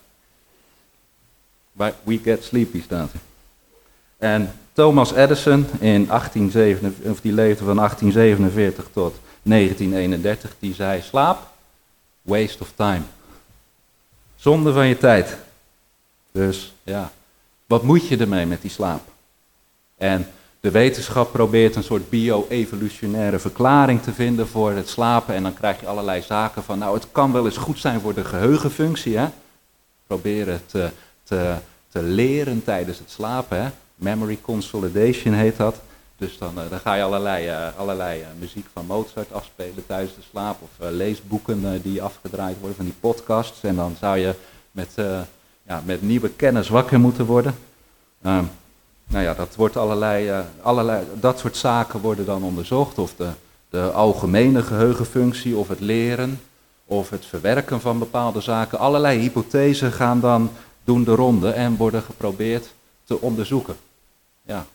We get sleepy staat er. En Thomas Edison in achttien zevenenveertig, of die leefde van achttien zevenenveertig tot negentien eenendertig, die zei, slaap, waste of time. Zonde van je tijd. Dus ja, wat moet je ermee met die slaap? En de wetenschap probeert een soort bio-evolutionaire verklaring te vinden voor het slapen. En dan krijg je allerlei zaken van, nou, het kan wel eens goed zijn voor de geheugenfunctie, hè. Proberen te, te, te leren tijdens het slapen, hè. Memory consolidation heet dat. Dus dan, uh, dan ga je allerlei, uh, allerlei uh, muziek van Mozart afspelen tijdens de slaap. Of uh, leesboeken uh, die afgedraaid worden, van die podcasts. En dan zou je met, uh, ja, met nieuwe kennis wakker moeten worden. Uh, nou ja, dat wordt allerlei, uh, allerlei, dat soort zaken worden dan onderzocht. Of de, de algemene geheugenfunctie, of het leren, of het verwerken van bepaalde zaken. Allerlei hypothesen gaan dan doen de ronde en worden geprobeerd te onderzoeken. Ja.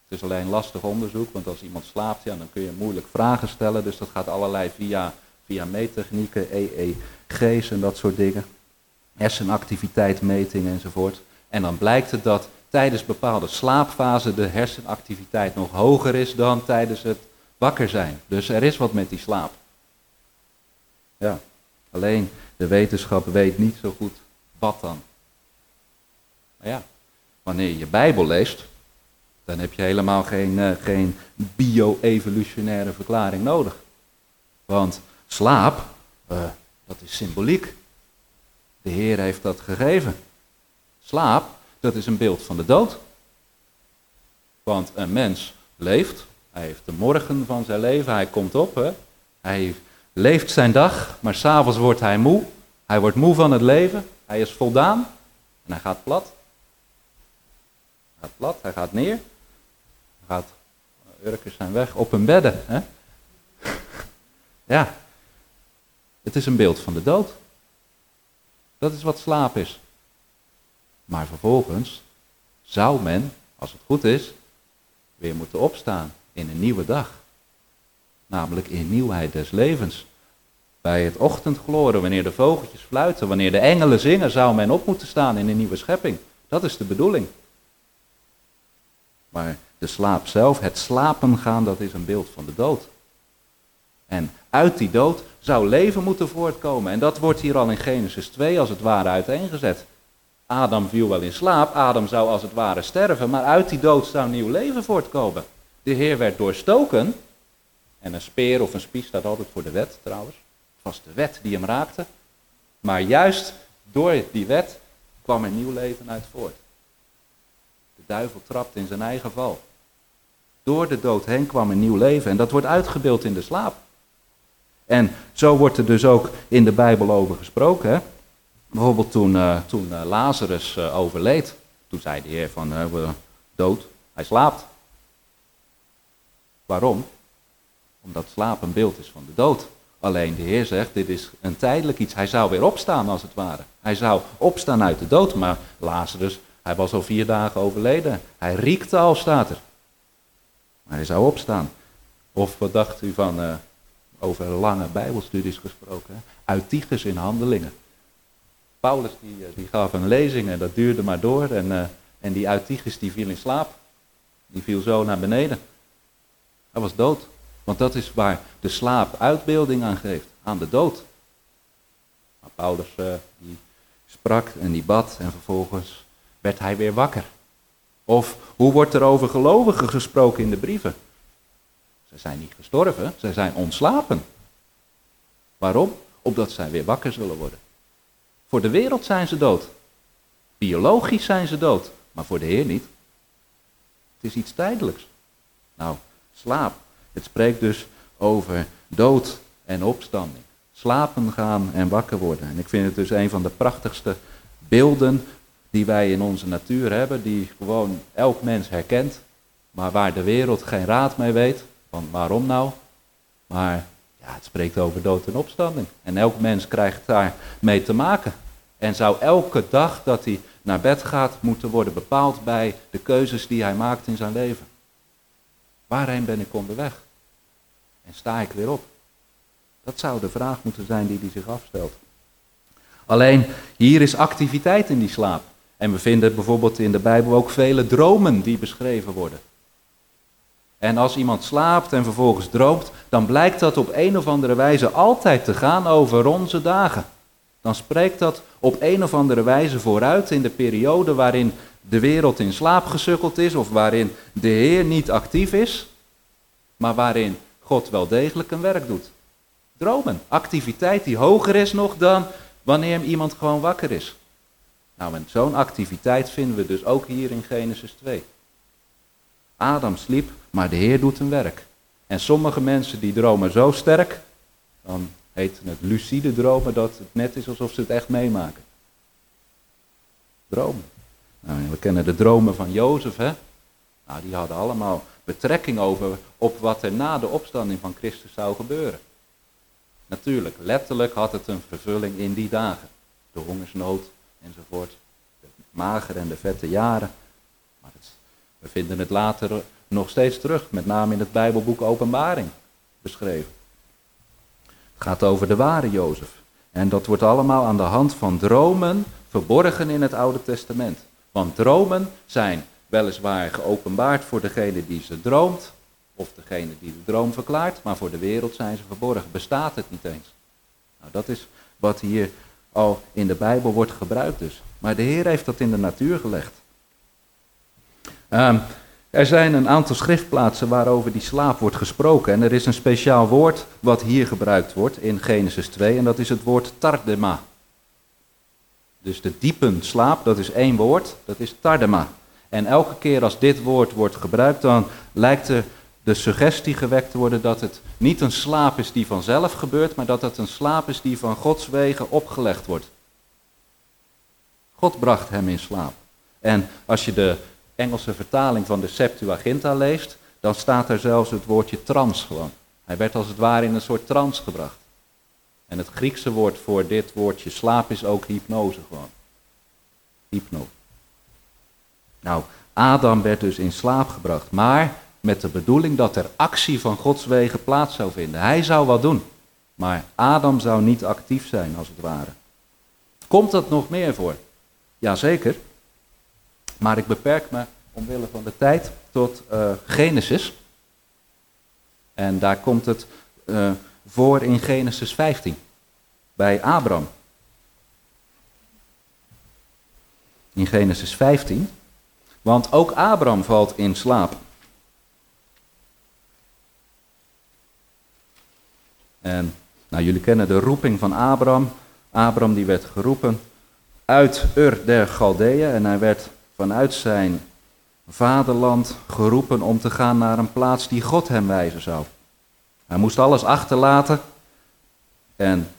Het is alleen lastig onderzoek, want als iemand slaapt, ja, dan kun je moeilijk vragen stellen. Dus dat gaat allerlei via, via meettechnieken, E E G's en dat soort dingen. Hersenactiviteitmetingen enzovoort. En dan blijkt het dat tijdens bepaalde slaapfasen de hersenactiviteit nog hoger is dan tijdens het wakker zijn. Dus er is wat met die slaap. Ja, alleen de wetenschap weet niet zo goed wat dan. Maar ja, wanneer je je Bijbel leest, dan heb je helemaal geen, uh, geen bio-evolutionaire verklaring nodig. Want slaap, uh, dat is symboliek. De Heer heeft dat gegeven. Slaap, dat is een beeld van de dood. Want een mens leeft, hij heeft de morgen van zijn leven, hij komt op, hè? Hij leeft zijn dag, maar s'avonds wordt hij moe. Hij wordt moe van het leven, hij is voldaan en hij gaat plat. Hij gaat plat, hij gaat neer. Hij gaat, urkers zijn weg, op hun bedden. Hè? Ja, het is een beeld van de dood. Dat is wat slaap is. Maar vervolgens zou men, als het goed is, weer moeten opstaan in een nieuwe dag. Namelijk in nieuwheid des levens. Bij het ochtendgloren, wanneer de vogeltjes fluiten, wanneer de engelen zingen, zou men op moeten staan in een nieuwe schepping. Dat is de bedoeling. Maar de slaap zelf, het slapen gaan, dat is een beeld van de dood. En uit die dood zou leven moeten voortkomen. En dat wordt hier al in Genesis twee als het ware uiteengezet. Adam viel wel in slaap, Adam zou als het ware sterven, maar uit die dood zou nieuw leven voortkomen. De Heer werd doorstoken, en een speer of een spies staat altijd voor de wet trouwens. Het was de wet die hem raakte, maar juist door die wet kwam er nieuw leven uit voort. De duivel trapt in zijn eigen val. Door de dood heen kwam een nieuw leven en dat wordt uitgebeeld in de slaap. En zo wordt er dus ook in de Bijbel over gesproken. Hè? Bijvoorbeeld toen, uh, toen uh, Lazarus uh, overleed, toen zei de Heer van uh, dood, hij slaapt. Waarom? Omdat slaap een beeld is van de dood. Alleen de Heer zegt, dit is een tijdelijk iets. Hij zou weer opstaan als het ware. Hij zou opstaan uit de dood, maar Lazarus, hij was al vier dagen overleden. Hij riekte al, staat er. Maar hij zou opstaan. Of wat dacht u van, uh, over lange bijbelstudies gesproken, hè? Eutychus in Handelingen. Paulus die, die gaf een lezing en dat duurde maar door. En, uh, en die Eutychus die viel in slaap. Die viel zo naar beneden. Hij was dood. Want dat is waar de slaap uitbeelding aan geeft. Aan de dood. Maar Paulus uh, die sprak en die bad en vervolgens werd hij weer wakker. Of hoe wordt er over gelovigen gesproken in de brieven? Ze zijn niet gestorven, ze zijn ontslapen. Waarom? Opdat zij weer wakker zullen worden. Voor de wereld zijn ze dood. Biologisch zijn ze dood, maar voor de Heer niet. Het is iets tijdelijks. Nou, slaap. Het spreekt dus over dood en opstanding. Slapen gaan en wakker worden. En ik vind het dus een van de prachtigste beelden die wij in onze natuur hebben, die gewoon elk mens herkent, maar waar de wereld geen raad mee weet. Want waarom nou? Maar ja, het spreekt over dood en opstanding. En elk mens krijgt daar mee te maken. En zou elke dag dat hij naar bed gaat moeten worden bepaald bij de keuzes die hij maakt in zijn leven. Waarheen ben ik onderweg? En sta ik weer op? Dat zou de vraag moeten zijn die hij zich afstelt. Alleen, hier is activiteit in die slaap. En we vinden bijvoorbeeld in de Bijbel ook vele dromen die beschreven worden. En als iemand slaapt en vervolgens droomt, dan blijkt dat op een of andere wijze altijd te gaan over onze dagen. Dan spreekt dat op een of andere wijze vooruit in de periode waarin de wereld in slaap gesukkeld is, of waarin de Heer niet actief is, maar waarin God wel degelijk een werk doet. Dromen, activiteit die hoger is nog dan wanneer iemand gewoon wakker is. Nou, en zo'n activiteit vinden we dus ook hier in Genesis twee. Adam sliep, maar de Heer doet een werk. En sommige mensen die dromen zo sterk, dan heet het lucide dromen, dat het net is alsof ze het echt meemaken. Dromen. Nou, we kennen de dromen van Jozef, hè? Nou, die hadden allemaal betrekking over op wat er na de opstanding van Christus zou gebeuren. Natuurlijk, letterlijk had het een vervulling in die dagen. De hongersnood enzovoort. De magere en de vette jaren. Maar het, we vinden het later nog steeds terug, met name in het Bijbelboek Openbaring beschreven. Het gaat over de ware Jozef. En dat wordt allemaal aan de hand van dromen verborgen in het Oude Testament. Want dromen zijn weliswaar geopenbaard voor degene die ze droomt, of degene die de droom verklaart, maar voor de wereld zijn ze verborgen. Bestaat het niet eens. Nou, dat is wat hier al in de Bijbel wordt gebruikt dus. Maar de Heer heeft dat in de natuur gelegd. Um, er zijn een aantal schriftplaatsen waarover die slaap wordt gesproken. En er is een speciaal woord wat hier gebruikt wordt in Genesis twee. En dat is het woord tardema. Dus de diepen slaap, dat is één woord, dat is tardema. En elke keer als dit woord wordt gebruikt, dan lijkt er de suggestie gewekt te worden dat het niet een slaap is die vanzelf gebeurt, maar dat het een slaap is die van Gods wegen opgelegd wordt. God bracht hem in slaap. En als je de Engelse vertaling van de Septuaginta leest, dan staat er zelfs het woordje trans gewoon. Hij werd als het ware in een soort trance gebracht. En het Griekse woord voor dit woordje slaap is ook hypnose gewoon. Hypno. Nou, Adam werd dus in slaap gebracht, maar met de bedoeling dat er actie van Gods wegen plaats zou vinden. Hij zou wat doen, maar Adam zou niet actief zijn als het ware. Komt dat nog meer voor? Jazeker. Maar ik beperk me omwille van de tijd tot uh, Genesis. En daar komt het uh, voor in Genesis vijftien. Bij Abraham. In Genesis vijftien. Want ook Abraham valt in slaap. En nou, jullie kennen de roeping van Abraham. Abraham die werd geroepen uit Ur der Galdeeën. En hij werd vanuit zijn vaderland geroepen om te gaan naar een plaats die God hem wijzen zou. Hij moest alles achterlaten. En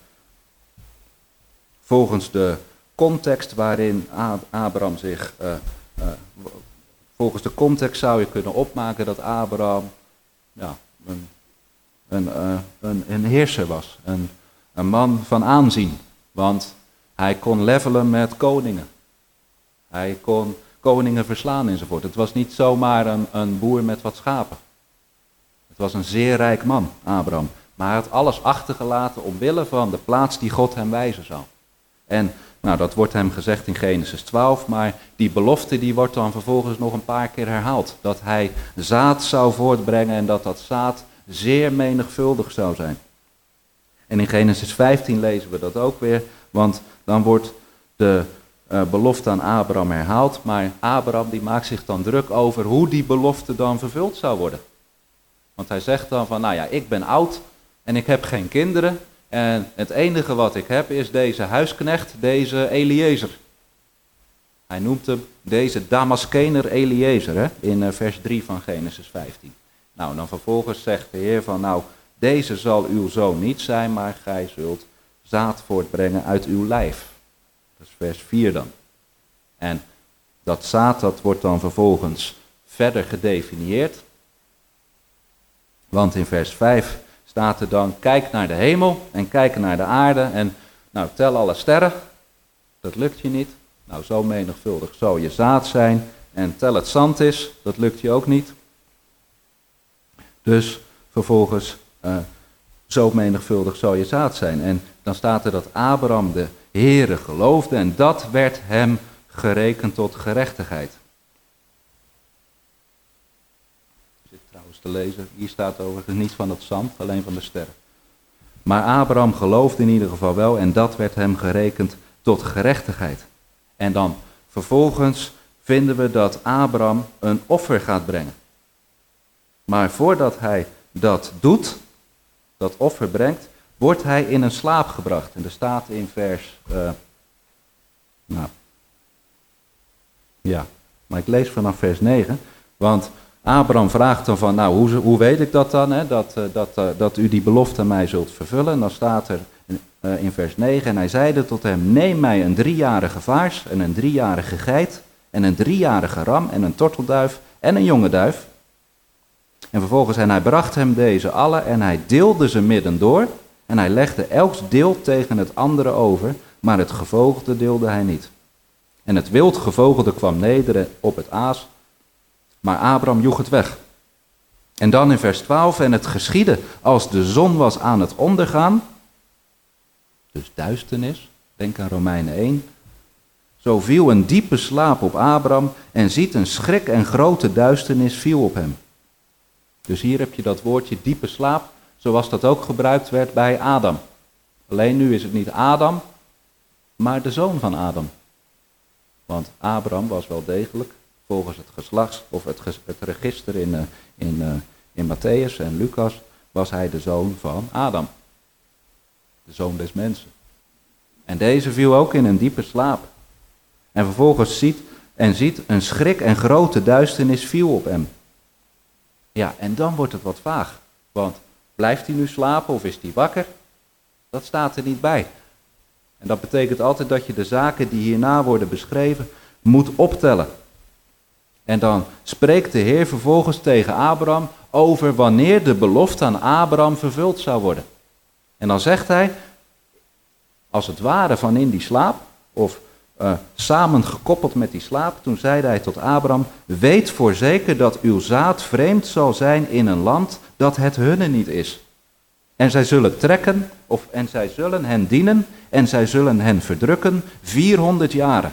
volgens de context waarin Abraham zich... Uh, uh, volgens de context zou je kunnen opmaken dat Abraham ja, een, een, uh, een, een heerser was. Een, een man van aanzien. Want hij kon levelen met koningen. Hij kon koningen verslaan enzovoort. Het was niet zomaar een, een boer met wat schapen. Het was een zeer rijk man, Abraham. Maar hij had alles achtergelaten omwille van de plaats die God hem wijzen zou. En nou, dat wordt hem gezegd in Genesis twaalf, maar die belofte die wordt dan vervolgens nog een paar keer herhaald. Dat hij zaad zou voortbrengen en dat dat zaad zeer menigvuldig zou zijn. En in Genesis vijftien lezen we dat ook weer, want dan wordt de uh, belofte aan Abraham herhaald. Maar Abraham die maakt zich dan druk over hoe die belofte dan vervuld zou worden. Want hij zegt dan van, nou ja, ik ben oud en ik heb geen kinderen. En het enige wat ik heb is deze huisknecht, deze Eliezer. Hij noemt hem deze Damaskener Eliezer, hè, in uh, vers drie van Genesis vijftien. Nou, dan vervolgens zegt de Heer van, nou, deze zal uw zoon niet zijn, maar gij zult zaad voortbrengen uit uw lijf. Dat is vers vier dan. En dat zaad, dat wordt dan vervolgens verder gedefinieerd. Want in vers vijf staat er dan, kijk naar de hemel en kijk naar de aarde en nou, tel alle sterren. Dat lukt je niet. Nou, zo menigvuldig zou je zaad zijn. En tel het zand is, dat lukt je ook niet. Dus vervolgens, uh, zo menigvuldig zou je zaad zijn. En dan staat er dat Abraham de Heere geloofde en dat werd hem gerekend tot gerechtigheid. Ik zit trouwens te lezen, hier staat overigens niet van het zand, alleen van de sterren. Maar Abraham geloofde in ieder geval wel en dat werd hem gerekend tot gerechtigheid. En dan vervolgens vinden we dat Abraham een offer gaat brengen. Maar voordat hij dat doet, dat offer brengt, wordt hij in een slaap gebracht. En er staat in vers, uh, nou, ja, maar ik lees vanaf vers negen, want Abraham vraagt dan van, nou, hoe, hoe weet ik dat dan, hè, dat, uh, dat, uh, dat u die belofte aan mij zult vervullen? En dan staat er uh, in vers negen, en hij zeide tot hem, neem mij een driejarige vaars en een driejarige geit en een driejarige ram en een tortelduif en een jonge duif. En vervolgens, en hij bracht hem deze alle en hij deelde ze midden door en hij legde elk deel tegen het andere over, maar het gevogelde deelde hij niet. En het wild gevogelde kwam neder op het aas, maar Abraham joeg het weg. En dan in vers twaalf, en het geschiedde als de zon was aan het ondergaan, dus duisternis, denk aan Romeinen één, zo viel een diepe slaap op Abraham en ziet een schrik en grote duisternis viel op hem. Dus hier heb je dat woordje diepe slaap, zoals dat ook gebruikt werd bij Adam. Alleen nu is het niet Adam, maar de zoon van Adam. Want Abraham was wel degelijk, volgens het geslachts, of het, ges, het register in, uh, in, uh, in Matthäus en Lucas, was hij de zoon van Adam. De zoon des mensen. En deze viel ook in een diepe slaap. En vervolgens ziet en ziet een schrik en grote duisternis viel op hem. Ja, en dan wordt het wat vaag. Want blijft hij nu slapen of is hij wakker? Dat staat er niet bij. En dat betekent altijd dat je de zaken die hierna worden beschreven moet optellen. En dan spreekt de Heer vervolgens tegen Abraham over wanneer de belofte aan Abraham vervuld zou worden. En dan zegt hij, als het ware van in die slaap, of uh, samen gekoppeld met die slaap, toen zeide hij tot Abraham, weet voorzeker dat uw zaad vreemd zal zijn in een land dat het hunne niet is. En zij zullen trekken, of, en zij zullen hen dienen, en zij zullen hen verdrukken vierhonderd jaren.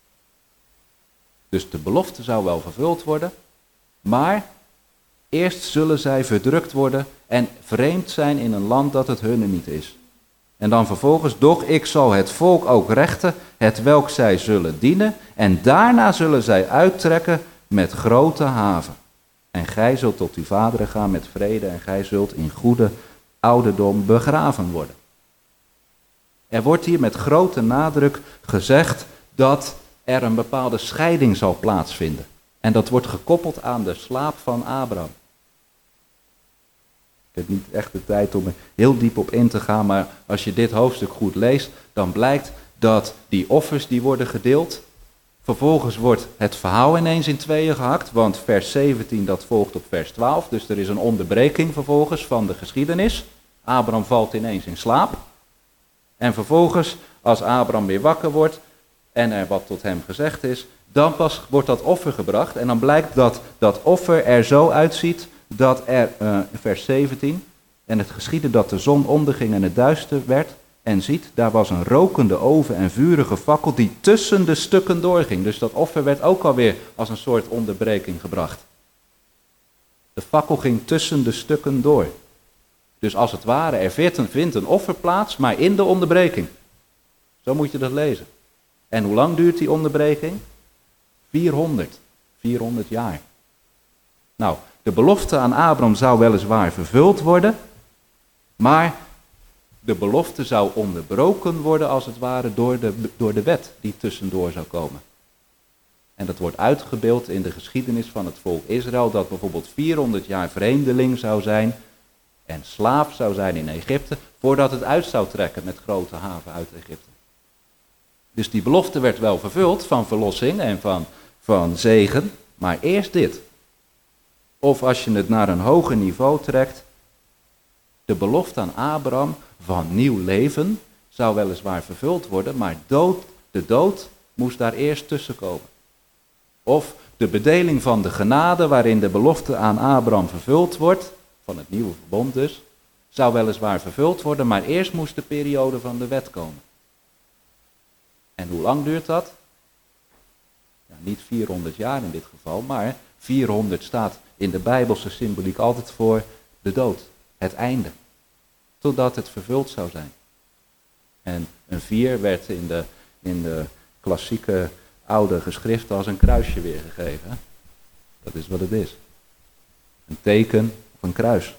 Dus de belofte zou wel vervuld worden, maar eerst zullen zij verdrukt worden en vreemd zijn in een land dat het hunne niet is. En dan vervolgens, doch ik zal het volk ook rechten, het welk zij zullen dienen, en daarna zullen zij uittrekken met grote haven. En gij zult tot uw vaderen gaan met vrede, en gij zult in goede ouderdom begraven worden. Er wordt hier met grote nadruk gezegd dat er een bepaalde scheiding zal plaatsvinden. En dat wordt gekoppeld aan de slaap van Abraham. Ik heb niet echt de tijd om er heel diep op in te gaan, maar als je dit hoofdstuk goed leest, dan blijkt dat die offers die worden gedeeld, vervolgens wordt het verhaal ineens in tweeën gehakt, want vers zeventien dat volgt op vers twaalf, dus er is een onderbreking vervolgens van de geschiedenis. Abraham valt ineens in slaap. En vervolgens, als Abraham weer wakker wordt en er wat tot hem gezegd is, dan pas wordt dat offer gebracht. En dan blijkt dat dat offer er zo uitziet dat er, uh, vers zeventien, en het geschiedde dat de zon onderging en het duister werd, en ziet, daar was een rokende oven en vurige fakkel die tussen de stukken doorging. Dus dat offer werd ook alweer als een soort onderbreking gebracht. De fakkel ging tussen de stukken door. Dus als het ware, er vindt een offer plaats, maar in de onderbreking. Zo moet je dat lezen. En hoe lang duurt die onderbreking? vierhonderd. vierhonderd jaar. Nou, de belofte aan Abraham zou weliswaar vervuld worden, maar de belofte zou onderbroken worden als het ware door de, door de wet die tussendoor zou komen. En dat wordt uitgebeeld in de geschiedenis van het volk Israël, dat bijvoorbeeld vierhonderd jaar vreemdeling zou zijn en slaaf zou zijn in Egypte, voordat het uit zou trekken met grote haven uit Egypte. Dus die belofte werd wel vervuld van verlossing en van, van zegen, maar eerst dit. Of als je het naar een hoger niveau trekt, de belofte aan Abraham van nieuw leven zou weliswaar vervuld worden, maar dood, de dood moest daar eerst tussen komen. Of de bedeling van de genade waarin de belofte aan Abraham vervuld wordt, van het nieuwe verbond dus, zou weliswaar vervuld worden, maar eerst moest de periode van de wet komen. En hoe lang duurt dat? Ja, niet vierhonderd jaar in dit geval, maar vierhonderd staat in de Bijbelse symboliek altijd voor de dood, het einde. Totdat het vervuld zou zijn. En een vier werd in de, in de klassieke oude geschriften als een kruisje weergegeven. Hè? Dat is wat het is. Een teken of een kruis.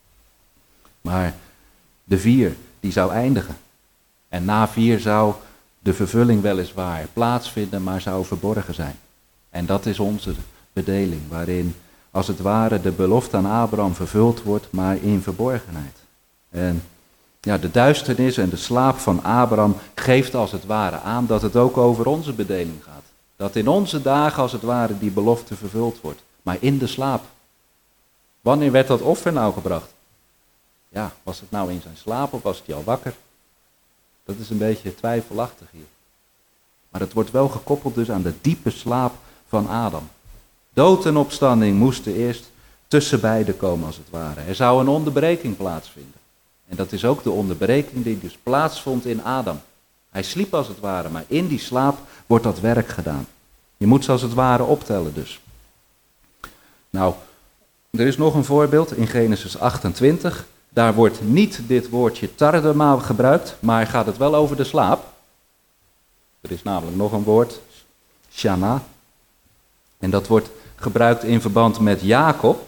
Maar de vier, die zou eindigen. En na vier zou de vervulling weliswaar plaatsvinden, maar zou verborgen zijn. En dat is onze bedeling, waarin als het ware de belofte aan Abraham vervuld wordt, maar in verborgenheid. En ja, de duisternis en de slaap van Abraham geeft als het ware aan dat het ook over onze bedeling gaat. Dat in onze dagen als het ware die belofte vervuld wordt, maar in de slaap. Wanneer werd dat offer nou gebracht? Ja, was het nou in zijn slaap of was hij al wakker? Dat is een beetje twijfelachtig hier. Maar het wordt wel gekoppeld dus aan de diepe slaap van Adam. Dood en opstanding moesten eerst tussen beiden komen als het ware. Er zou een onderbreking plaatsvinden. En dat is ook de onderbreking die dus plaatsvond in Adam. Hij sliep als het ware, maar in die slaap wordt dat werk gedaan. Je moet ze als het ware optellen dus. Nou, er is nog een voorbeeld in Genesis achtentwintig. Daar wordt niet dit woordje tardema gebruikt, maar gaat het wel over de slaap. Er is namelijk nog een woord, shana. En dat wordt gebruikt in verband met Jacob.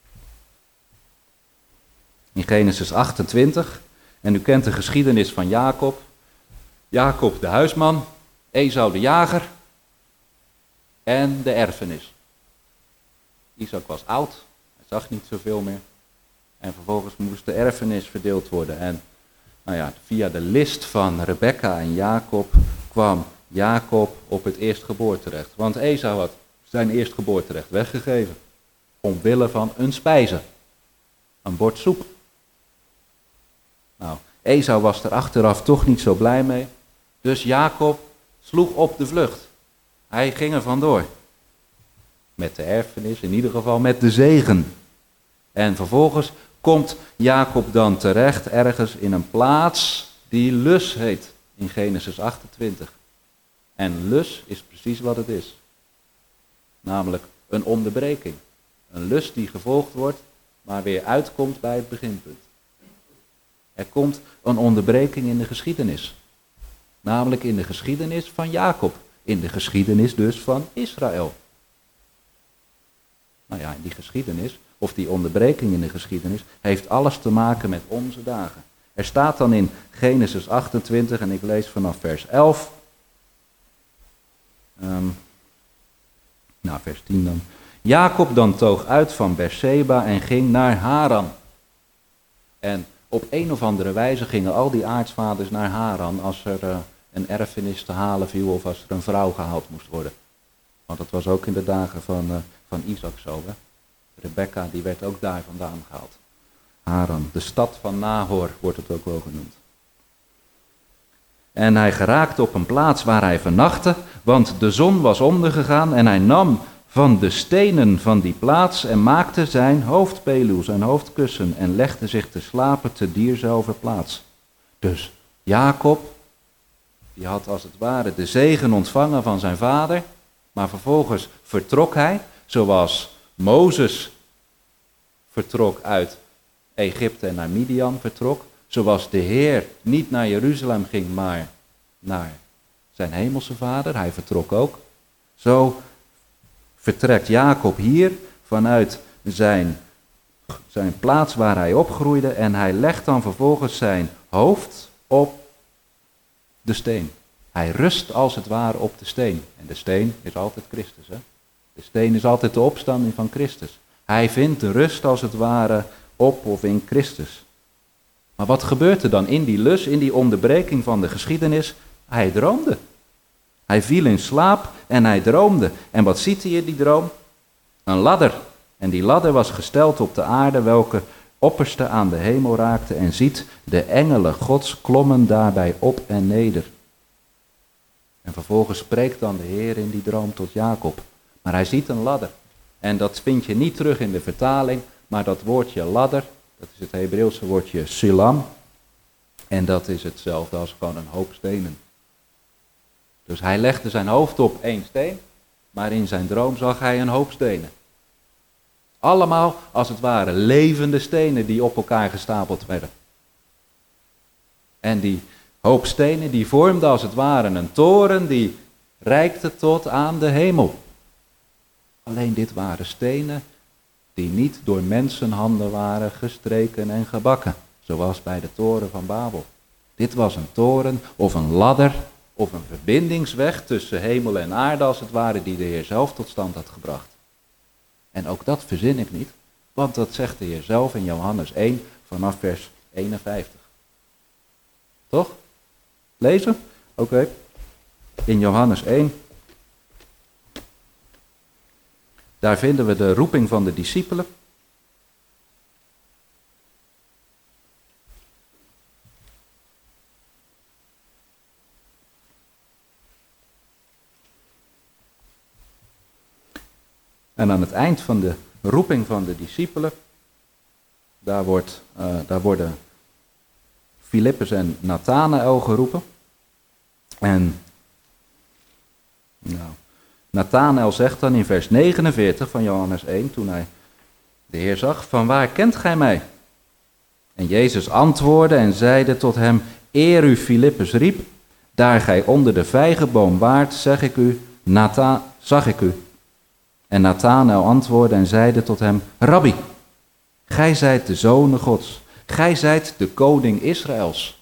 In Genesis achtentwintig. En u kent de geschiedenis van Jacob. Jacob de huisman, Esau de jager en de erfenis. Isaac was oud, hij zag niet zoveel meer. En vervolgens moest de erfenis verdeeld worden. En nou ja, via de list van Rebekka en Jacob kwam Jacob op het eerstgeboorterecht. Want Esau had zijn eerstgeboorterecht weggegeven. Omwille van een spijze. Een bord soep. Nou, Esau was er achteraf toch niet zo blij mee. Dus Jacob sloeg op de vlucht. Hij ging er vandoor. Met de erfenis, in ieder geval met de zegen. En vervolgens komt Jacob dan terecht ergens in een plaats die Lus heet. In Genesis achtentwintig. En Lus is precies wat het is. Namelijk een onderbreking. Een lus die gevolgd wordt, maar weer uitkomt bij het beginpunt. Er komt een onderbreking in de geschiedenis. Namelijk in de geschiedenis van Jacob. In de geschiedenis dus van Israël. Nou ja, die geschiedenis, of die onderbreking in de geschiedenis, heeft alles te maken met onze dagen. Er staat dan in Genesis achtentwintig, en ik lees vanaf vers elf. Um, nou, vers tien dan. Jacob dan toog uit van Berseba en ging naar Haran. En op een of andere wijze gingen al die aartsvaders naar Haran als er uh, een erfenis te halen viel of als er een vrouw gehaald moest worden. Want dat was ook in de dagen van, uh, van Isaac zo. Hè? Rebekka die werd ook daar vandaan gehaald. Haran, de stad van Nahor wordt het ook wel genoemd. En hij geraakte op een plaats waar hij vernachtte, want de zon was ondergegaan en hij nam van de stenen van die plaats en maakte zijn hoofdpeluw, zijn hoofdkussen en legde zich te slapen te dierzelfde plaats. Dus Jacob, die had als het ware de zegen ontvangen van zijn vader, maar vervolgens vertrok hij, zoals Mozes vertrok uit Egypte en naar Midian vertrok, zoals de Heer niet naar Jeruzalem ging, maar naar zijn hemelse vader, hij vertrok ook. Zo vertrekt Jacob hier vanuit zijn, zijn plaats waar hij opgroeide en hij legt dan vervolgens zijn hoofd op de steen. Hij rust als het ware op de steen. En de steen is altijd Christus. Hè? De steen is altijd de opstanding van Christus. Hij vindt de rust als het ware op of in Christus. Maar wat gebeurt er dan in die lus, in die onderbreking van de geschiedenis? Hij droomde. Hij viel in slaap en hij droomde. En wat ziet hij in die droom? Een ladder. En die ladder was gesteld op de aarde, welke opperste aan de hemel raakte. En ziet, de engelen Gods klommen daarbij op en neder. En vervolgens spreekt dan de Heer in die droom tot Jacob. Maar hij ziet een ladder. En dat vind je niet terug in de vertaling, maar dat woordje ladder, dat is het Hebreeuwse woordje sulam. En dat is hetzelfde als gewoon een hoop stenen. Dus hij legde zijn hoofd op één steen, maar in zijn droom zag hij een hoop stenen. Allemaal als het ware levende stenen die op elkaar gestapeld werden. En die hoop stenen die vormde als het ware een toren die reikte tot aan de hemel. Alleen dit waren stenen die niet door mensenhanden waren gestreken en gebakken, zoals bij de toren van Babel. Dit was een toren of een ladder of een verbindingsweg tussen hemel en aarde als het ware die de Heer zelf tot stand had gebracht. En ook dat verzin ik niet, want dat zegt de Heer zelf in Johannes één vanaf vers eenenvijftig. Toch? Lezen? Oké. Okay. In Johannes één. Daar vinden we de roeping van de discipelen. En aan het eind van de roeping van de discipelen. Daar, wordt, uh, daar worden Filippus en Nathanael geroepen. En nou, Nathanael zegt dan in vers negenenveertig van Johannes één, toen hij de Heer zag, van waar kent gij mij? En Jezus antwoordde en zeide tot hem, eer u Filippus riep, daar gij onder de vijgenboom waart, zeg ik u, Natha, zag ik u. En Nathanael antwoordde en zeide tot hem, Rabbi, gij zijt de Zoon Gods, gij zijt de koning Israëls.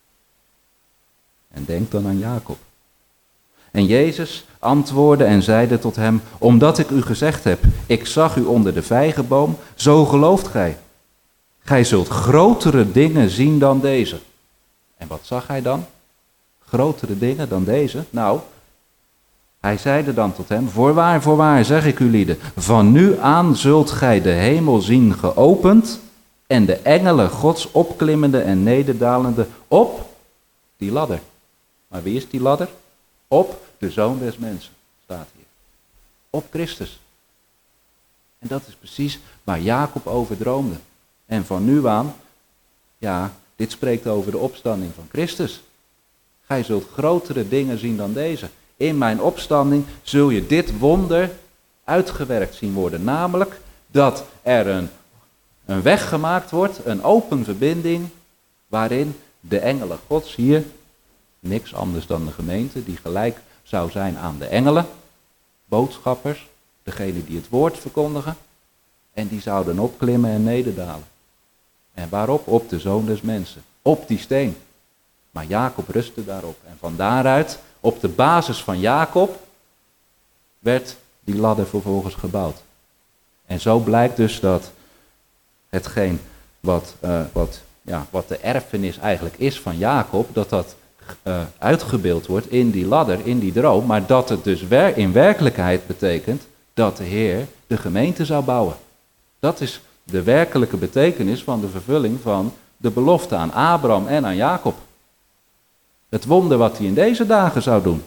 En denk dan aan Jacob. En Jezus antwoordde en zeide tot hem, omdat ik u gezegd heb, ik zag u onder de vijgenboom, zo gelooft gij. Gij zult grotere dingen zien dan deze. En wat zag hij dan? Grotere dingen dan deze? Nou, hij zeide dan tot hem, voorwaar, voorwaar, zeg ik u lieden, van nu aan zult gij de hemel zien geopend en de engelen Gods opklimmende en nederdalende op die ladder. Maar wie is die ladder? Op de Zoon des Mensen, staat hier. Op Christus. En dat is precies waar Jacob over droomde. En van nu aan, ja, dit spreekt over de opstanding van Christus. Gij zult grotere dingen zien dan deze. In mijn opstanding zul je dit wonder uitgewerkt zien worden. Namelijk dat er een, een weg gemaakt wordt, een open verbinding, waarin de engelen Gods hier, niks anders dan de gemeente, die gelijk zou zijn aan de engelen, boodschappers, degene die het woord verkondigen, en die zouden opklimmen en nederdalen. En waarop? Op de Zoon des Mensen, op die steen. Maar Jacob rustte daarop. En van daaruit, op de basis van Jacob, werd die ladder vervolgens gebouwd. En zo blijkt dus dat hetgeen wat, uh, wat, ja, wat de erfenis eigenlijk is van Jacob, dat dat uh, uitgebeeld wordt in die ladder, in die droom, maar dat het dus wer- in werkelijkheid betekent dat de Heer de gemeente zou bouwen. Dat is de werkelijke betekenis van de vervulling van de belofte aan Abraham en aan Jacob. Het wonder wat hij in deze dagen zou doen.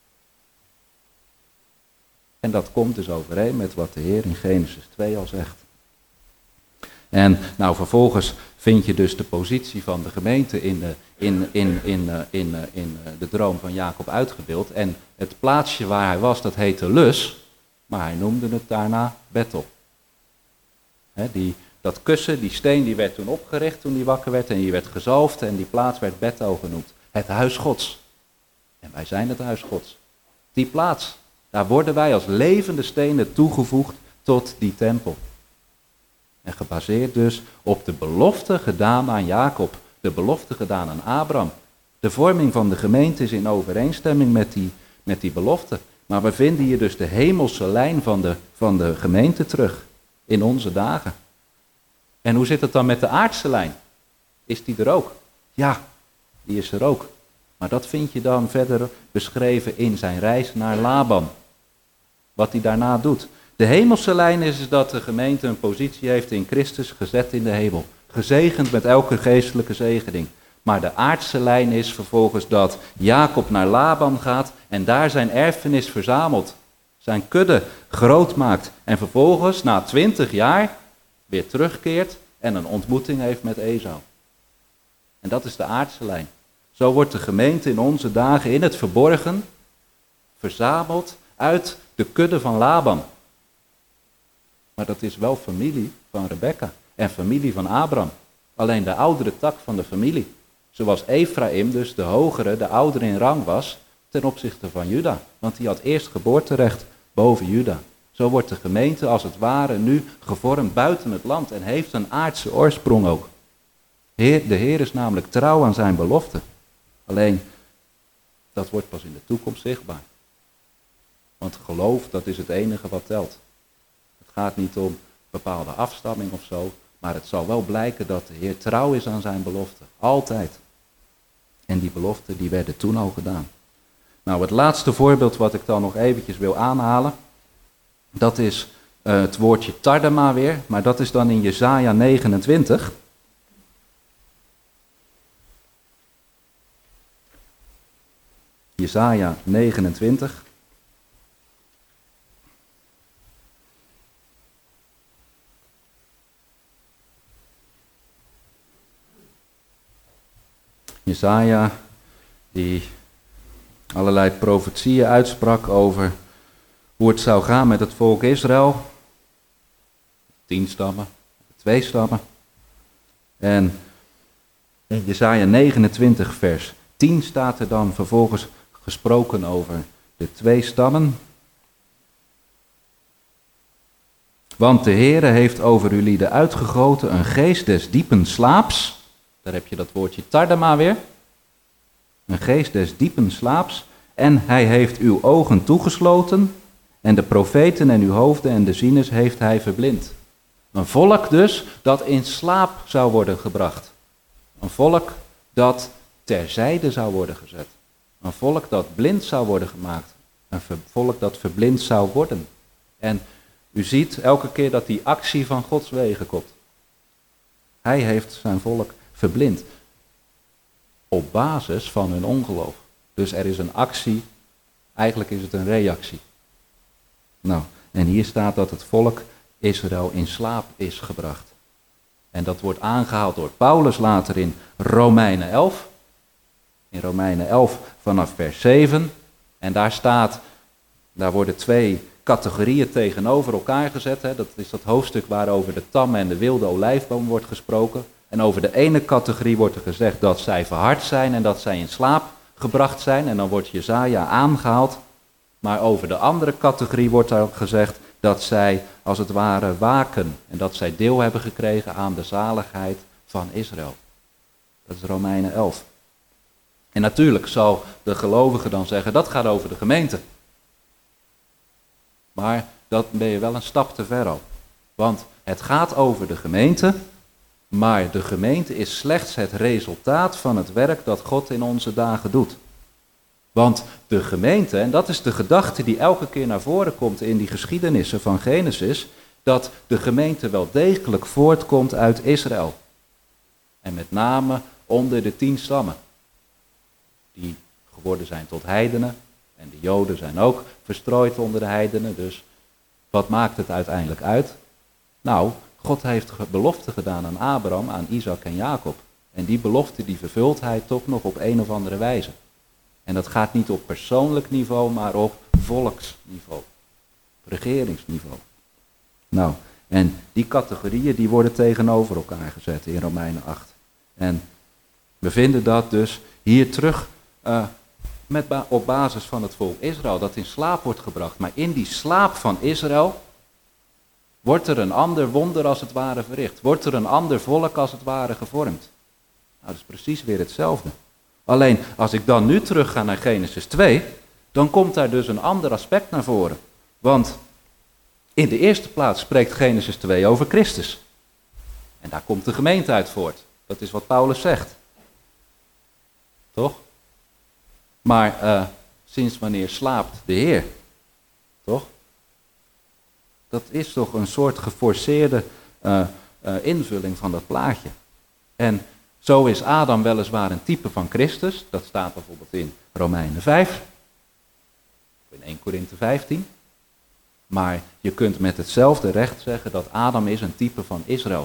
En dat komt dus overeen met wat de Heer in Genesis twee al zegt. En nou vervolgens vind je dus de positie van de gemeente in de, in, in, in, in, in, in de droom van Jacob uitgebeeld. En het plaatsje waar hij was, dat heette Lus, maar hij noemde het daarna Bethel. He, die, dat kussen, die steen, die werd toen opgericht toen hij wakker werd en die werd gezalfd en die plaats werd Bethel genoemd. Het huis Gods. En wij zijn het huis Gods. Die plaats, daar worden wij als levende stenen toegevoegd tot die tempel. En gebaseerd dus op de belofte gedaan aan Jacob, de belofte gedaan aan Abraham. De vorming van de gemeente is in overeenstemming met die, met die belofte. Maar we vinden hier dus de hemelse lijn van de, van de gemeente terug in onze dagen. En hoe zit het dan met de aardse lijn? Is die er ook? Ja, die is er ook. Maar dat vind je dan verder beschreven in zijn reis naar Laban. Wat hij daarna doet. De hemelse lijn is, is dat de gemeente een positie heeft in Christus gezet in de hemel. Gezegend met elke geestelijke zegening. Maar de aardse lijn is vervolgens dat Jacob naar Laban gaat en daar zijn erfenis verzamelt. Zijn kudde groot maakt en vervolgens na twintig jaar weer terugkeert en een ontmoeting heeft met Esau. En dat is de aardse lijn. Zo wordt de gemeente in onze dagen in het verborgen verzameld uit de kudde van Laban. Maar dat is wel familie van Rebekka en familie van Abraham. Alleen de oudere tak van de familie. Zoals Efraïm dus de hogere, de oudere in rang was ten opzichte van Juda. Want die had eerst geboorterecht boven Juda. Zo wordt de gemeente als het ware nu gevormd buiten het land en heeft een aardse oorsprong ook. Heer, de Heer is namelijk trouw aan zijn belofte. Alleen, dat wordt pas in de toekomst zichtbaar. Want geloof, dat is het enige wat telt. Het gaat niet om bepaalde afstamming of zo, maar het zal wel blijken dat de Heer trouw is aan zijn belofte. Altijd. En die beloften, die werden toen al gedaan. Nou, het laatste voorbeeld wat ik dan nog eventjes wil aanhalen, dat is uh, het woordje tardema weer, maar dat is dan in Jesaja negenentwintig. Jesaja negenentwintig. Jesaja, die allerlei profetieën uitsprak over hoe het zou gaan met het volk Israël. Tien stammen, twee stammen. En in Jesaja negenentwintig vers tien staat er dan vervolgens gesproken over de twee stammen. Want de Heere heeft over uw lieden uitgegoten een geest des diepen slaaps. Daar heb je dat woordje tardema weer. Een geest des diepen slaaps. En hij heeft uw ogen toegesloten. En de profeten en uw hoofden en de zieners heeft hij verblind. Een volk dus dat in slaap zou worden gebracht. Een volk dat terzijde zou worden gezet. Een volk dat blind zou worden gemaakt. Een volk dat verblind zou worden. En u ziet elke keer dat die actie van Gods wegen komt. Hij heeft zijn volk verblind. Op basis van hun ongeloof. Dus er is een actie, eigenlijk is het een reactie. Nou, en hier staat dat het volk Israël in slaap is gebracht. En dat wordt aangehaald door Paulus later in Romeinen elf. In Romeinen elf vanaf vers zeven. En daar staat, daar worden twee categorieën tegenover elkaar gezet. Hè. Dat is dat hoofdstuk waarover de tamme en de wilde olijfboom wordt gesproken. En over de ene categorie wordt er gezegd dat zij verhard zijn en dat zij in slaap gebracht zijn. En dan wordt Jesaja aangehaald. Maar over de andere categorie wordt er gezegd dat zij als het ware waken. En dat zij deel hebben gekregen aan de zaligheid van Israël. Dat is Romeinen elf. En natuurlijk zal de gelovige dan zeggen, dat gaat over de gemeente. Maar dat ben je wel een stap te ver al. Want het gaat over de gemeente, maar de gemeente is slechts het resultaat van het werk dat God in onze dagen doet. Want de gemeente, en dat is de gedachte die elke keer naar voren komt in die geschiedenissen van Genesis, dat de gemeente wel degelijk voortkomt uit Israël. En met name onder de tien stammen, die geworden zijn tot heidenen. En de Joden zijn ook verstrooid onder de heidenen, dus wat maakt het uiteindelijk uit? Nou, God heeft belofte gedaan aan Abraham, aan Isaac en Jacob. En die belofte die vervult hij toch nog op een of andere wijze. En dat gaat niet op persoonlijk niveau, maar op volksniveau. Regeringsniveau. Nou, en die categorieën die worden tegenover elkaar gezet in Romeinen acht. En we vinden dat dus hier terug uh, met ba- op basis van het volk Israël, dat in slaap wordt gebracht. Maar in die slaap van Israël wordt er een ander wonder als het ware verricht. Wordt er een ander volk als het ware gevormd. Nou, dat is precies weer hetzelfde. Alleen, als ik dan nu terug ga naar Genesis twee, dan komt daar dus een ander aspect naar voren. Want in de eerste plaats spreekt Genesis twee over Christus. En daar komt de gemeente uit voort. Dat is wat Paulus zegt. Toch? Maar uh, sinds wanneer slaapt de Heer? Toch? Dat is toch een soort geforceerde uh, uh, invulling van dat plaatje. En zo is Adam weliswaar een type van Christus. Dat staat bijvoorbeeld in Romeinen vijf. Of in eerste Korinthe vijftien. Maar je kunt met hetzelfde recht zeggen dat Adam is een type van Israël.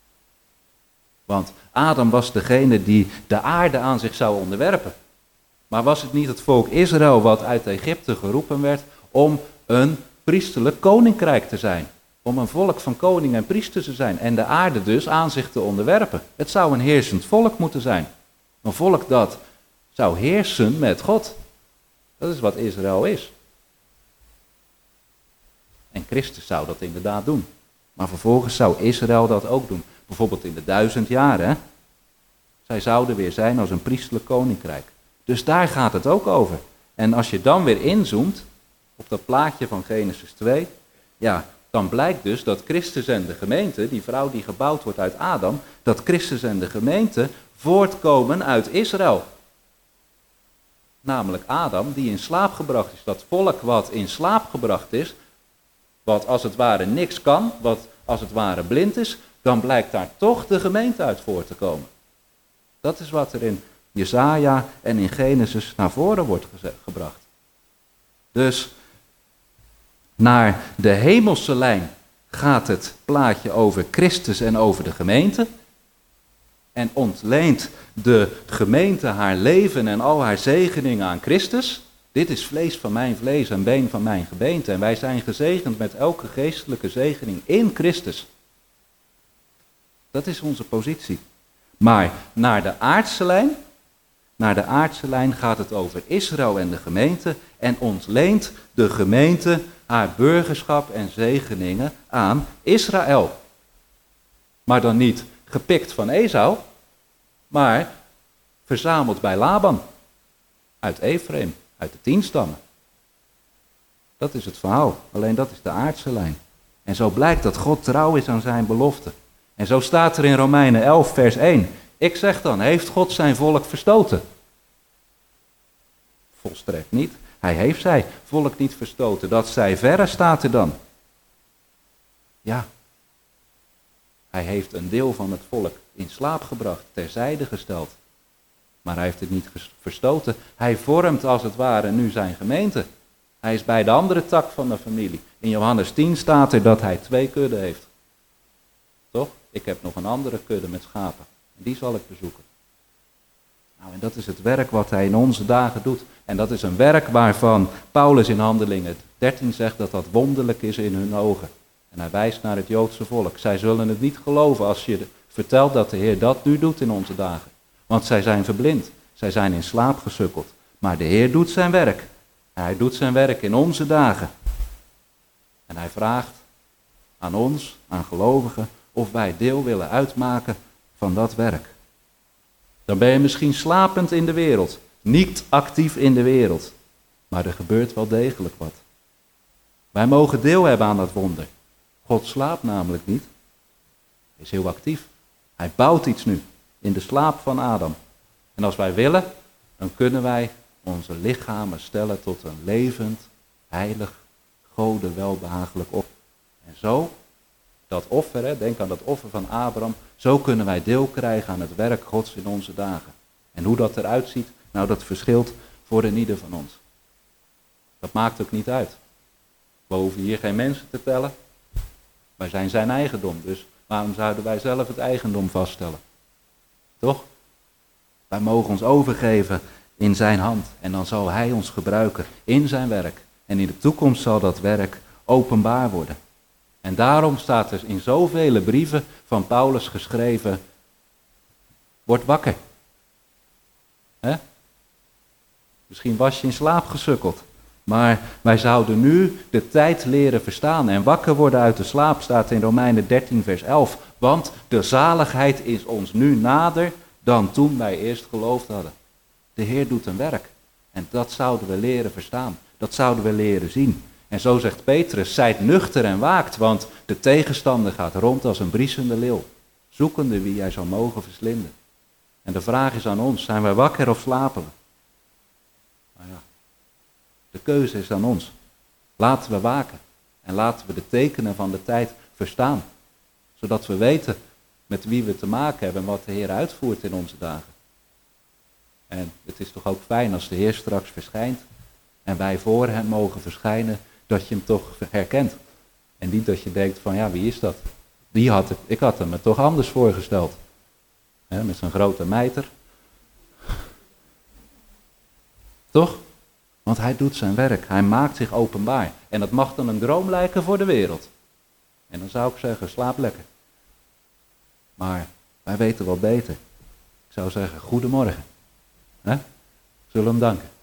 Want Adam was degene die de aarde aan zich zou onderwerpen. Maar was het niet het volk Israël wat uit Egypte geroepen werd om een priesterlijk koninkrijk te zijn? Om een volk van koning en priesters te zijn en de aarde dus aan zich te onderwerpen. Het zou een heersend volk moeten zijn. Een volk dat zou heersen met God. Dat is wat Israël is. En Christus zou dat inderdaad doen. Maar vervolgens zou Israël dat ook doen. Bijvoorbeeld in de duizend jaren. Hè? Zij zouden weer zijn als een priesterlijk koninkrijk. Dus daar gaat het ook over. En als je dan weer inzoomt op dat plaatje van Genesis twee, ja, dan blijkt dus dat Christus en de gemeente, die vrouw die gebouwd wordt uit Adam, dat Christus en de gemeente voortkomen uit Israël. Namelijk Adam die in slaap gebracht is. Dat volk wat in slaap gebracht is, wat als het ware niks kan, wat als het ware blind is, dan blijkt daar toch de gemeente uit voort te komen. Dat is wat er in Jesaja en in Genesis naar voren wordt geze- gebracht. Dus naar de hemelse lijn gaat het plaatje over Christus en over de gemeente. en ontleent de gemeente haar leven en al haar zegeningen aan Christus. Dit is vlees van mijn vlees en been van mijn gebeente. En wij zijn gezegend met elke geestelijke zegening in Christus. Dat is onze positie. Maar naar de aardse lijn, naar de aardse lijn gaat het over Israël en de gemeente en ontleent de gemeente haar burgerschap en zegeningen aan Israël. Maar dan niet gepikt van Esau, maar verzameld bij Laban, uit Efraim, uit de tien stammen. Dat is het verhaal, alleen dat is de aardse lijn. En zo blijkt dat God trouw is aan zijn belofte. En zo staat er in Romeinen elf vers één. Ik zeg dan, heeft God zijn volk verstoten? Volstrekt niet. Hij heeft zijn volk niet verstoten. Dat zij verre staat er dan. Ja. Hij heeft een deel van het volk in slaap gebracht, terzijde gesteld. Maar hij heeft het niet verstoten. Hij vormt als het ware nu zijn gemeente. Hij is bij de andere tak van de familie. In Johannes tien staat er dat hij twee kudden heeft. Toch? Ik heb nog een andere kudde met schapen. En die zal ik bezoeken. Nou, en dat is het werk wat hij in onze dagen doet. En dat is een werk waarvan Paulus in Handelingen dertien zegt dat dat wonderlijk is in hun ogen. En hij wijst naar het Joodse volk. Zij zullen het niet geloven als je vertelt dat de Heer dat nu doet in onze dagen. Want zij zijn verblind. Zij zijn in slaap gesukkeld. Maar de Heer doet zijn werk. Hij doet zijn werk in onze dagen. En hij vraagt aan ons, aan gelovigen, of wij deel willen uitmaken van dat werk. Dan ben je misschien slapend in de wereld, niet actief in de wereld. Maar er gebeurt wel degelijk wat. Wij mogen deel hebben aan dat wonder. God slaapt namelijk niet. Hij is heel actief. Hij bouwt iets nu in de slaap van Adam. En als wij willen, dan kunnen wij onze lichamen stellen tot een levend, heilig, Gode welbehagelijk offer. En zo, dat offer, hè, denk aan dat offer van Abraham, zo kunnen wij deel krijgen aan het werk Gods in onze dagen. En hoe dat eruit ziet, nou dat verschilt voor een ieder van ons. Dat maakt ook niet uit. We hoeven hier geen mensen te tellen. Wij zijn zijn eigendom, dus waarom zouden wij zelf het eigendom vaststellen? Toch? Wij mogen ons overgeven in zijn hand en dan zal hij ons gebruiken in zijn werk. En in de toekomst zal dat werk openbaar worden. En daarom staat er in zoveel brieven van Paulus geschreven, word wakker. Hè? Misschien was je in slaap gesukkeld. Maar wij zouden nu de tijd leren verstaan. En wakker worden uit de slaap staat in Romeinen dertien vers elf. Want de zaligheid is ons nu nader dan toen wij eerst geloofd hadden. De Heer doet een werk. En dat zouden we leren verstaan. Dat zouden we leren zien. En zo zegt Petrus, zijt nuchter en waakt, want de tegenstander gaat rond als een briesende leeuw, zoekende wie hij zou mogen verslinden. En de vraag is aan ons, zijn wij wakker of slapen we? Nou ja, de keuze is aan ons. Laten we waken en laten we de tekenen van de tijd verstaan, zodat we weten met wie we te maken hebben en wat de Heer uitvoert in onze dagen. En het is toch ook fijn als de Heer straks verschijnt en wij voor hem mogen verschijnen, dat je hem toch herkent. En niet dat je denkt van, ja, wie is dat? Die had ik, ik had hem me toch anders voorgesteld. He, met zijn grote mijter. Toch? Want hij doet zijn werk. Hij maakt zich openbaar. En dat mag dan een droom lijken voor de wereld. En dan zou ik zeggen, slaap lekker. Maar wij weten wel beter. Ik zou zeggen, goedemorgen. He? Zullen we hem danken?